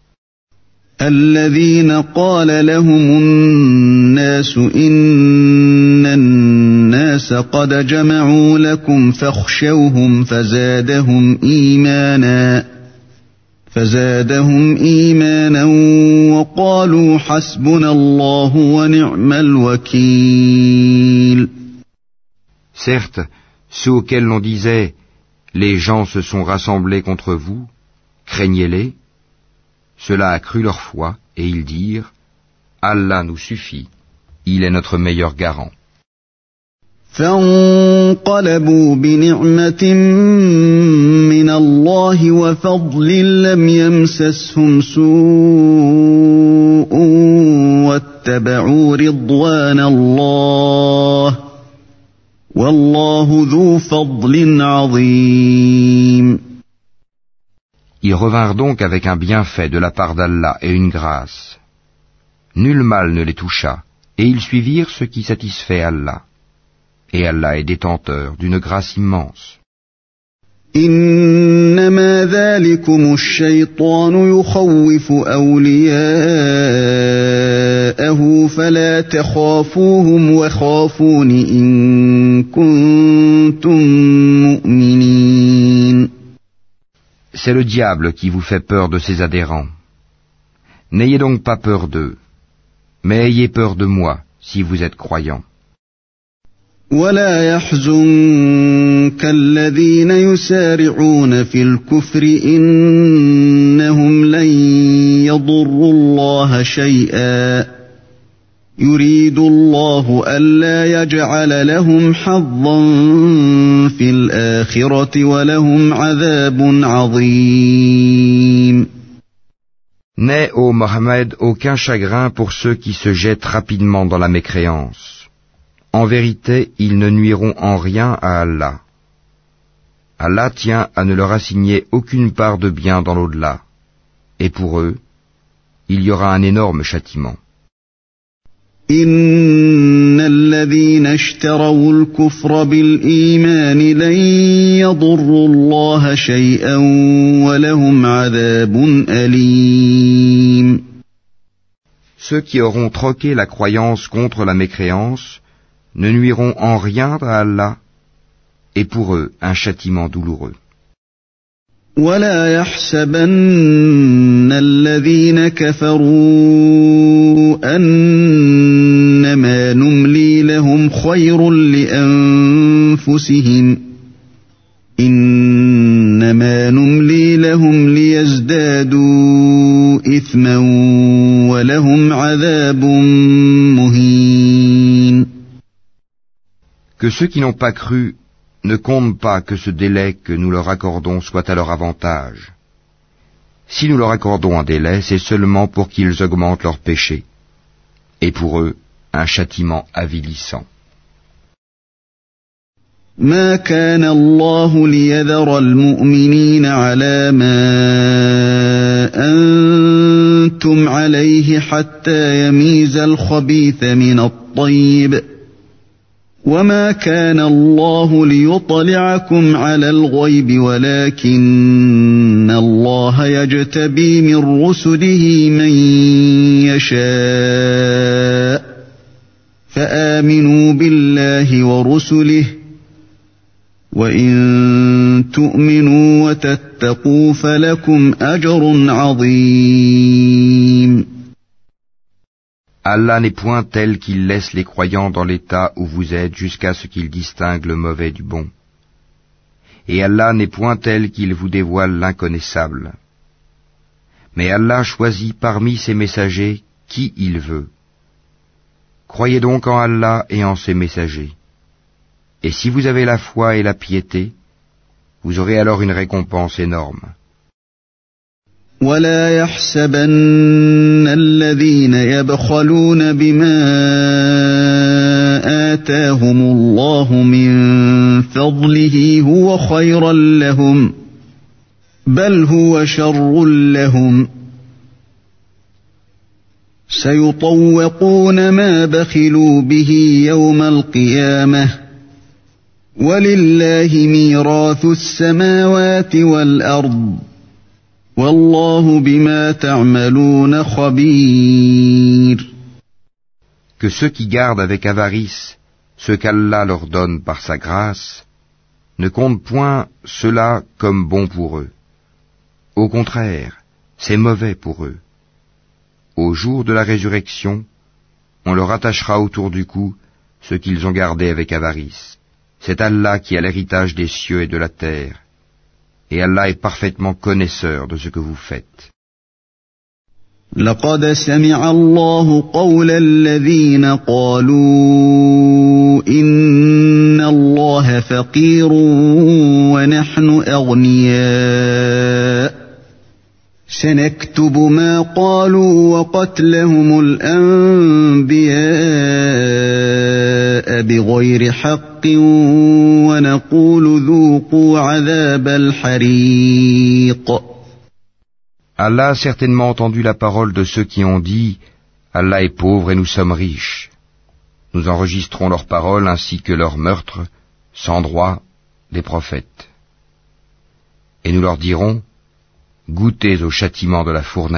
الذين قال لهم الناس إن الناس قد جمعوا لكم فاخشوهم فزادهم إيمانا فزادهم إيمانا وقالوا حسبنا الله ونعم الوكيل. Certes, ceux auxquels l'on disait « Les gens se sont rassemblés contre vous, craignez-les », cela a cru leur foi, et ils dirent « Allah nous suffit, il est notre meilleur garant. » فانقلبوا بنعمة من الله وفضل لم يمسسهم سوء واتبعوا رضوان الله والله ذو فضل عظيم. Ils revinrent donc avec un bienfait de la part d'Allah et une grâce. Nul mal ne les toucha, et ils suivirent ce qui satisfait Allah. Et Allah est détenteur d'une grâce immense. إنما ذلكم الشيطان يخوف أولياءه فلا تخافوهم وخافون إن كنتم مؤمنين. C'est le diable qui vous fait peur de ses adhérents. N'ayez donc pas peur d'eux, mais ayez peur de moi si vous êtes croyants. ولا يحزنك الذين يسارعون في الكفر إنهم لن يضروا الله شيئا يريد الله ألا يجعل لهم حظا في الآخرة ولهم عذاب عظيم. N'aie, ô Mohammed, aucun chagrin pour ceux qui se jettent rapidement dans la mécréance. En vérité, ils ne nuiront en rien à Allah. Allah tient à ne leur assigner aucune part de bien dans l'au-delà. Et pour eux, il y aura un énorme châtiment. إن الذين اشتروا الكفر بالإيمان لن يضروا الله شيئا ولهم عذاب أليم. Ceux qui auront troqué la croyance contre la mécréance ne nuiront en rien à Allah, et pour eux un châtiment douloureux. ولا يحسبن الذين كفروا أنما نملي لهم خير لأنفسهم إنما نملي لهم ليزدادوا إثما ولهم عذاب مهين. Que ceux qui n'ont pas cru ne comptent pas que ce délai que nous leur accordons soit à leur avantage. Si nous leur accordons un délai, c'est seulement pour qu'ils augmentent leurs péchés, et pour eux, un châtiment avilissant. ما كان الله ليذر المؤمنين على ما أنتم عليه حتى يميز الخبيث من الطيب وما كان الله ليطلعكم على الغيب ولكن الله يجتبي من رسله من يشاء فآمنوا بالله ورسله وَإِن تُؤْمِنُوا وَتَتَّقُوا فَلَكُمْ أَجْرٌ عَظِيمٌ. Allah n'est point tel qu'il laisse les croyants dans l'état où vous êtes jusqu'à ce qu'il distingue le mauvais du bon. Et Allah n'est point tel qu'il vous dévoile l'inconnaissable. Mais Allah choisit parmi ses messagers qui il veut. Croyez donc en Allah et en ses messagers. Et si vous avez la foi et la piété, vous aurez alors une récompense énorme. ولا يحسبن الذين يبخلون بما آتاهم الله من فضله هو خيرا لهم بل هو شر لهم سيطوقون ما بخلوا به يوم القيامة وَلِلَّهِ مِيرَاثُ السَّمَاوَاتِ وَالْأَرْضِ وَاللَّهُ بِمَا تَعْمَلُونَ خَبِيرٌ. Que ceux qui gardent avec avarice ce qu'Allah leur donne par sa grâce ne comptent point cela comme bon pour eux. Au contraire, c'est mauvais pour eux. Au jour de la résurrection, on leur attachera autour du cou ce qu'ils ont gardé avec avarice. C'est Allah qui a l'héritage des cieux et de la terre, et Allah est parfaitement connaisseur de ce que vous faites. لقد سمع الله قول الذين قالوا إن الله فقير ونحن أغنياء سنكتب ما قالوا وقتلهم الأنبياء بغير حق ونقول ذوقوا عذاب الحريق. Allah a certainement entendu la parole de ceux qui ont dit « Allah est pauvre et nous sommes riches ». Nous enregistrons leurs paroles ainsi que leurs meurtres, sans droit, des prophètes. Et nous leur dirons « Goûtez au châtiment de la fournaise ».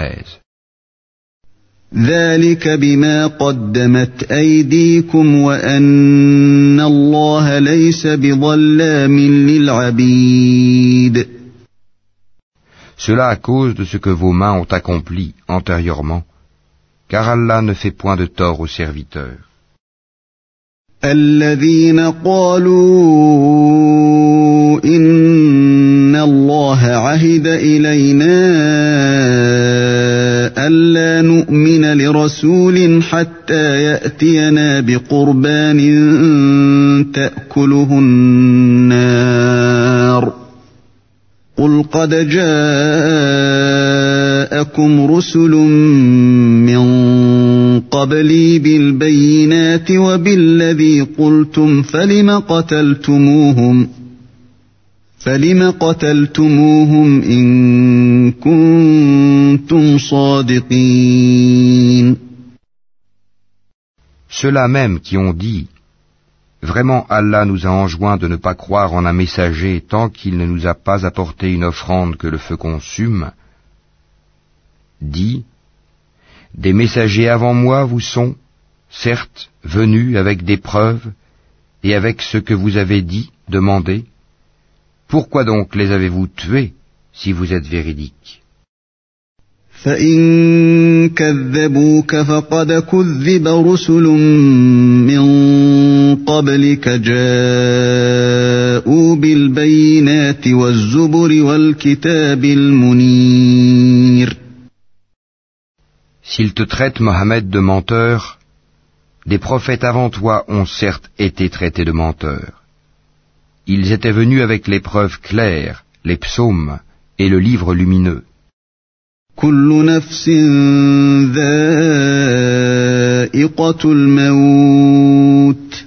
ذلك بما قدمت أيديكم وأن الله ليس بظلام للعبيد. Cela à cause de ce que vos mains ont accompli antérieurement, car Allah ne fait point de tort aux serviteurs. الذين قالوا إن الله عهد إلينا ألا نؤمن لرسول حتى يأتينا بقربان تأكله النار قل قد جاءكم رسل من قبلي بالبينات وبالذي قلتم فلم قتلتموهم فلم قتلتموهم إن كنتم صادقين. Ceux-là même qui ont dit « Vraiment Allah nous a enjoint de ne pas croire en un messager tant qu'il ne nous a pas apporté une offrande que le feu consume » dit « Des messagers avant moi vous sont, certes, venus avec des preuves et avec ce que vous avez dit, demandé. Pourquoi donc les avez-vous tués si vous êtes véridiques ? فَإِن كَذَّبُوكَ فَقَدْ كُذِّبَ رُسُلٌ مِّن قَبْلِكَ جَاءُوا بِالْبَيِّنَاتِ وَالزُّبُرِ وَالْكِتَابِ الْمُنِيرِ. S'ils te traitent, Mohammed, de menteur, des prophètes avant toi ont certes été traités de menteurs. ils étaient venus avec les preuves claires, les psaumes et le livre lumineux. كل نفس ذائقة الموت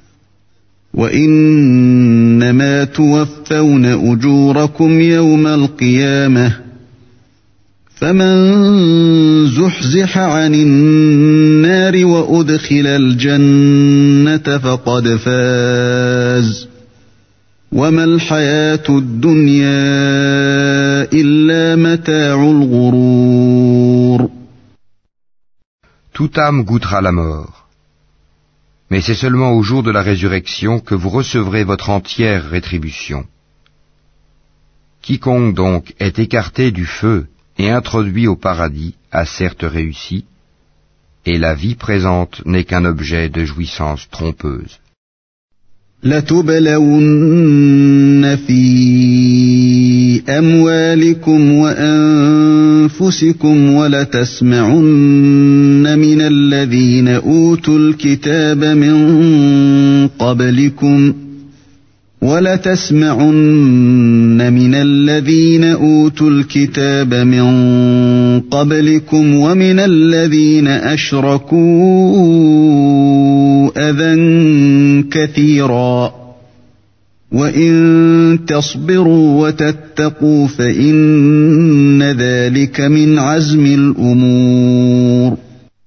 وإنما توفون أجوركم يوم القيامة فمن زحزح عن النار وأدخل الجنة فقد فاز وما الحياة الدنيا إلا متاع الغرور. Toute âme goûtera la mort, mais c'est seulement au jour de la résurrection que vous recevrez votre entière rétribution. Quiconque donc est écarté du feu et introduit au paradis a certes réussi, et la vie présente n'est qu'un objet de jouissance trompeuse. لتبلون في أموالكم وأنفسكم ولتسمعن من الذين أوتوا الكتاب من قبلكم ولتسمعن من الذين أوتوا الكتاب من قبلكم ومن الذين أشركوا أذى كثيرا وإن تصبروا وتتقوا فإن ذلك من عزم الأمور.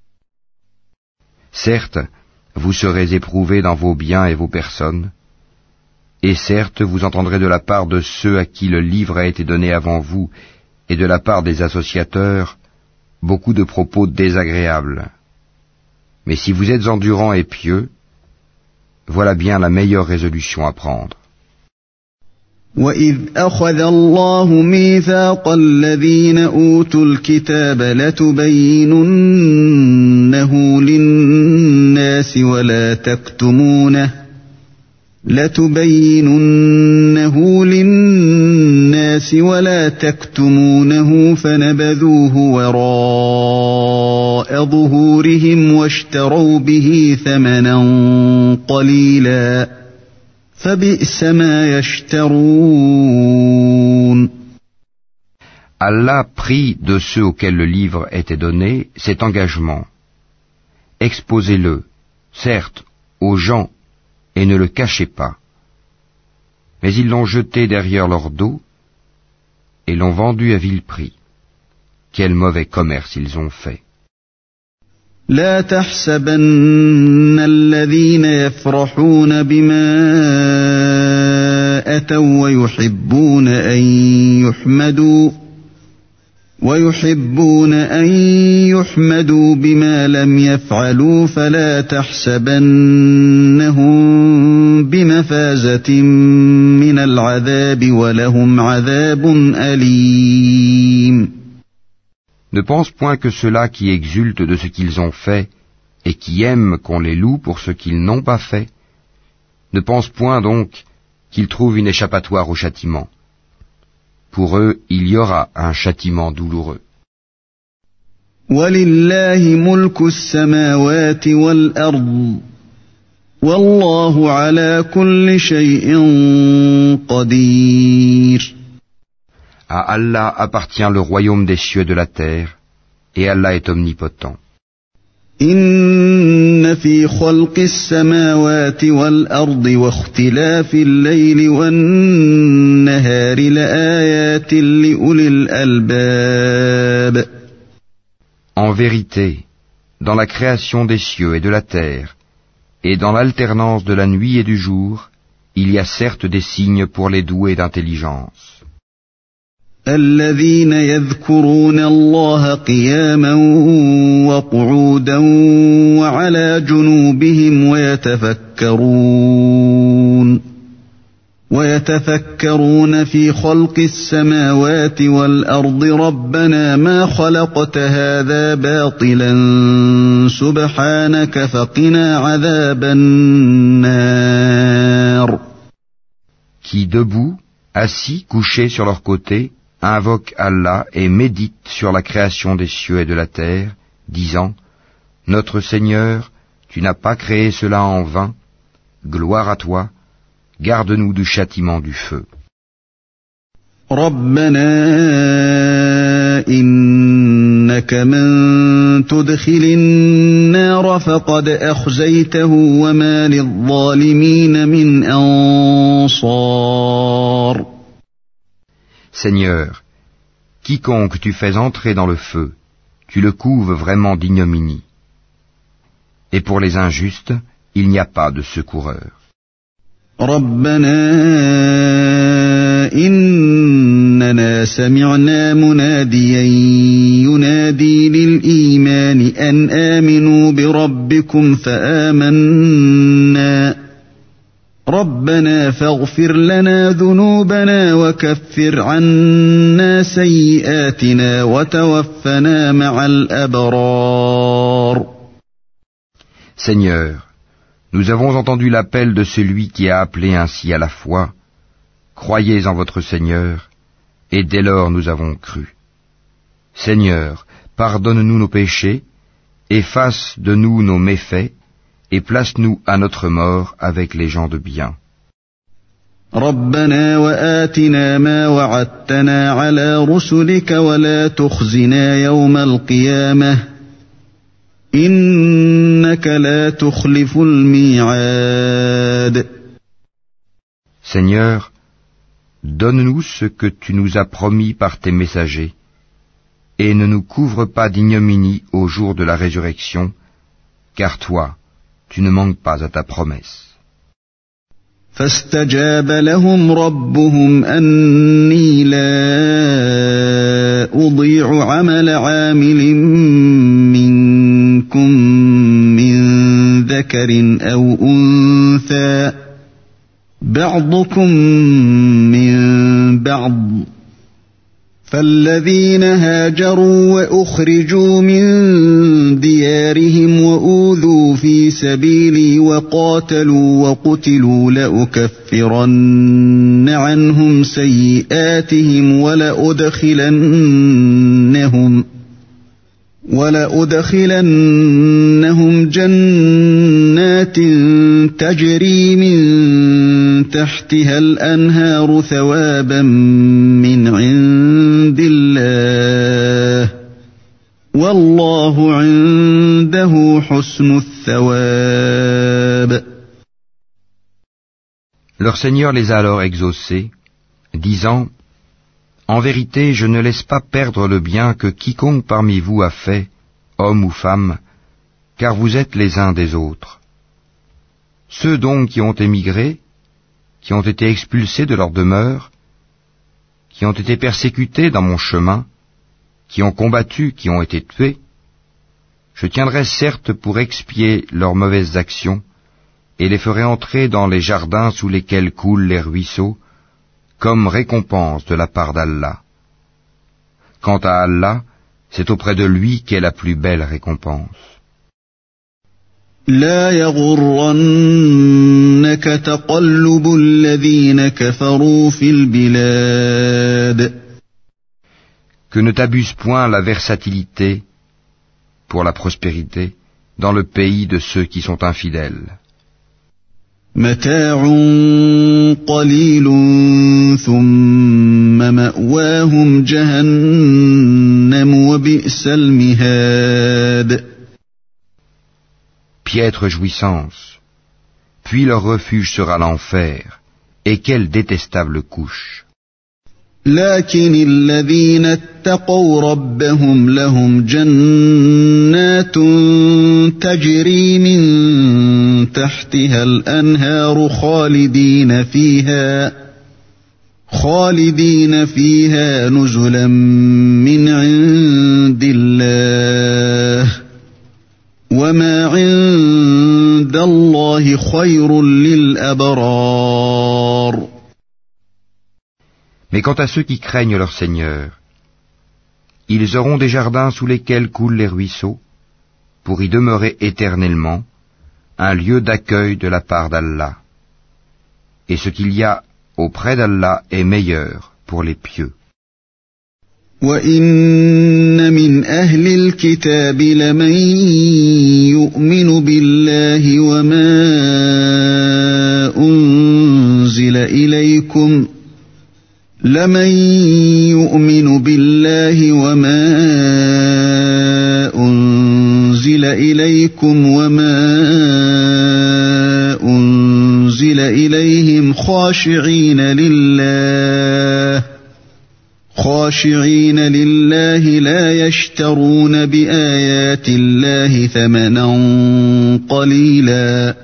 Certes, vous serez éprouvés dans vos biens et vos personnes, et certes vous entendrez de la part de ceux à qui le livre a été donné avant vous, et de la part des associateurs, beaucoup de propos désagréables. Mais si vous êtes endurants et pieux, voilà bien la meilleure résolution à prendre. وَإِذْ أَخَذَ اللَّهُ مِيثَاقَ الَّذِينَ أُوتُوا الْكِتَابَ لَتُبَيِّنُنَّهُ لِلنَّاسِ وَلَا تَكْتُمُونَهُ لَتُبَيِّنُنَّهُ لِلنَّاسِ وَلَا تَكْتُمُونَهُ فَنَبَذُوهُ وَرَاءَ ظُهُورِهِمْ وَاشْتَرَوْا بِهِ ثَمَنًا قَلِيلًا فَبِئْسَ مَا يَشْتَرُونَ. Allah prit de ceux auxquels le livre était donné cet engagement. Exposez-le, certes, aux gens, et ne le cachez pas. Mais ils l'ont jeté derrière leur dos et l'ont vendu à vil prix. Quel mauvais commerce ils ont fait. لا تحسبن الذين يفرحون بما أتوا ويحبون أن يحمدوا ويحبون أن يحمدوا بما لم يفعلوا فلا تحسبنهم بمفازة من العذاب ولهم عذاب أليم. Ne pense point que ceux-là qui exultent de ce qu'ils ont fait et qui aiment qu'on les loue pour ce qu'ils n'ont pas fait, ne pense point donc qu'ils trouvent une échappatoire au châtiment. Pour eux, il y aura un châtiment douloureux. وَلِلَّهِ مُلْكُ السَّمَاوَاتِ وَالْأَرْضِ وَاللَّهُ عَلَى كُلِّ شَيْءٍ قَدِيرٌ. À Allah appartient le royaume des cieux et de la terre, et Allah est omnipotent. إِنَّ فِي خَلْقِ السَّمَاوَاتِ وَالْأَرْضِ وَاخْتِلَافِ اللَّيْلِ وَالنَّهَارِ لَآيَاتٍ لِأُولِي الْأَلْبَابِ. En vérité, dans la création des cieux et de la terre, et dans l'alternance de la nuit et du jour, il y a certes des signes pour les doués d'intelligence. الذين يذكرون الله قياما وقعودا وعلى جنوبهم ويتفكرون ويتفكرون في خلق السماوات والأرض ربنا ما خلقت هذا باطلا سبحانك فقنا عذاب النار. Qui debout, assis, couchés sur leur côté, invoquent Allah et méditent sur la création des cieux et de la terre, disant « Notre Seigneur, tu n'as pas créé cela en vain, gloire à toi, garde-nous du châtiment du feu. ربنا إنك من تدخل النار فقد أخزيته وما للظالمين من أنصار. Seigneur, quiconque tu fais entrer dans le feu, tu le couves vraiment d'ignominie. Et pour les injustes, il n'y a pas de secoureur. ربنا إننا سمعنا مناديا ينادي للإيمان أن آمنوا بربكم فآمنا ربنا فاغفر لنا ذنوبنا وكفر عنا سيئاتنا وتوفنا مع الأبرار. Seigneur, nous avons entendu l'appel de celui qui a appelé ainsi à la foi. Croyez en votre Seigneur, et dès lors nous avons cru. Seigneur, pardonne-nous nos péchés, efface de nous nos méfaits, et place-nous à notre mort avec les gens de bien. ربنا وآتنا ما وعدتنا على رسلك ولا تخزنا يوم القيامة إنك لا تخلف الميعاد. Seigneur, donne-nous ce que tu nous as promis par tes messagers, et ne nous couvre pas d'ignominie au jour de la résurrection, car toi, tu ne manques pas à ta promesse. فاستجاب لهم ربهم أني لا أضيع عمل عامل منكم من ذكر أو أنثى بعضكم من بعض فالذين هاجروا وأخرجوا من ديارهم وأوذوا في سبيلي وقاتلوا وقتلوا لأكفرن عنهم سيئاتهم ولأدخلنهم ولأدخلنهم جنات تجري من تحتها الأنهار ثوابا من عند الله والله عنده حسن الثواب. Leur Seigneur les a alors exaucés, disant: En vérité, je ne laisse pas perdre le bien que quiconque parmi vous a fait, homme ou femme, car vous êtes les uns des autres. Ceux donc qui ont émigré, qui ont été expulsés de leur demeure, qui ont été persécutés dans mon chemin, qui ont combattu, qui ont été tués, je tiendrai certes pour expier leurs mauvaises actions, et les ferai entrer dans les jardins sous lesquels coulent les ruisseaux, comme récompense de la part d'Allah. Quant à Allah, c'est auprès de lui qu'est la plus belle récompense. لا يغرنك تقلب الذين كفروا في البلاد. Que ne t'abuse point la versatilité pour la prospérité dans le pays de ceux qui sont infidèles. متاع قليل ثم مأواهم جهنم وبئس المهاد. Piètre jouissance, puis leur refuge sera l'enfer, et quelle détestable couche. لكن الذين اتقوا ربهم لهم جنات تجري من تحتها الأنهار خالدين فيها خالدين فيها نزلا من عند الله وما عند الله خير للأبرار. Mais quant à ceux qui craignent leur Seigneur, ils auront des jardins sous lesquels coulent les ruisseaux, pour y demeurer éternellement, un lieu d'accueil de la part d'Allah. Et ce qu'il y a auprès d'Allah est meilleur pour les pieux. وَإِنَّ مِنْ أَهْلِ الْكِتَابِ لَمَنْ يُؤْمِنُ بِاللَّهِ وَمَا أُنْزِلَ إليكم لمن يؤمن بالله وما أنزل إليكم وما أنزل إليهم خاشعين لله خاشعين لله لا يشترون بآيات الله ثمنا قليلا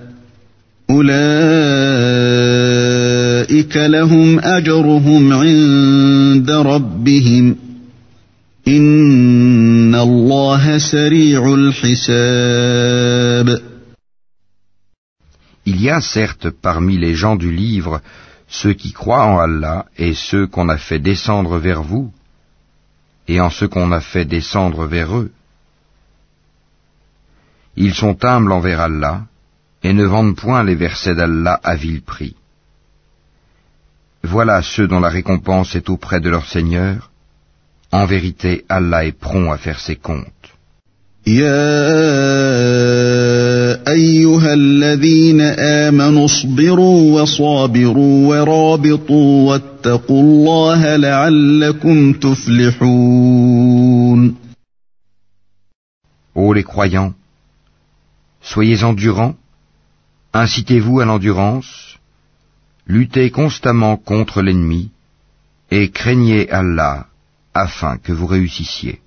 أولئك لهم أجرهم عند ربهم إن الله سريع الحساب. Il y a certes parmi les gens du livre ceux qui croient en Allah et ceux qu'on a fait descendre vers vous, et en ceux qu'on a fait descendre vers eux. Ils sont humbles envers Allah, et ne vendent point les versets d'Allah à vil prix. Voilà ceux dont la récompense est auprès de leur Seigneur. En vérité, Allah est prompt à faire ses comptes. يا أيها الذين آمنوا اصبروا وصابروا ورابطوا واتقوا الله لعلكم تفلحون. Ô les croyants, soyez endurants, incitez-vous à l'endurance, luttez constamment contre l'ennemi et craignez Allah afin que vous réussissiez.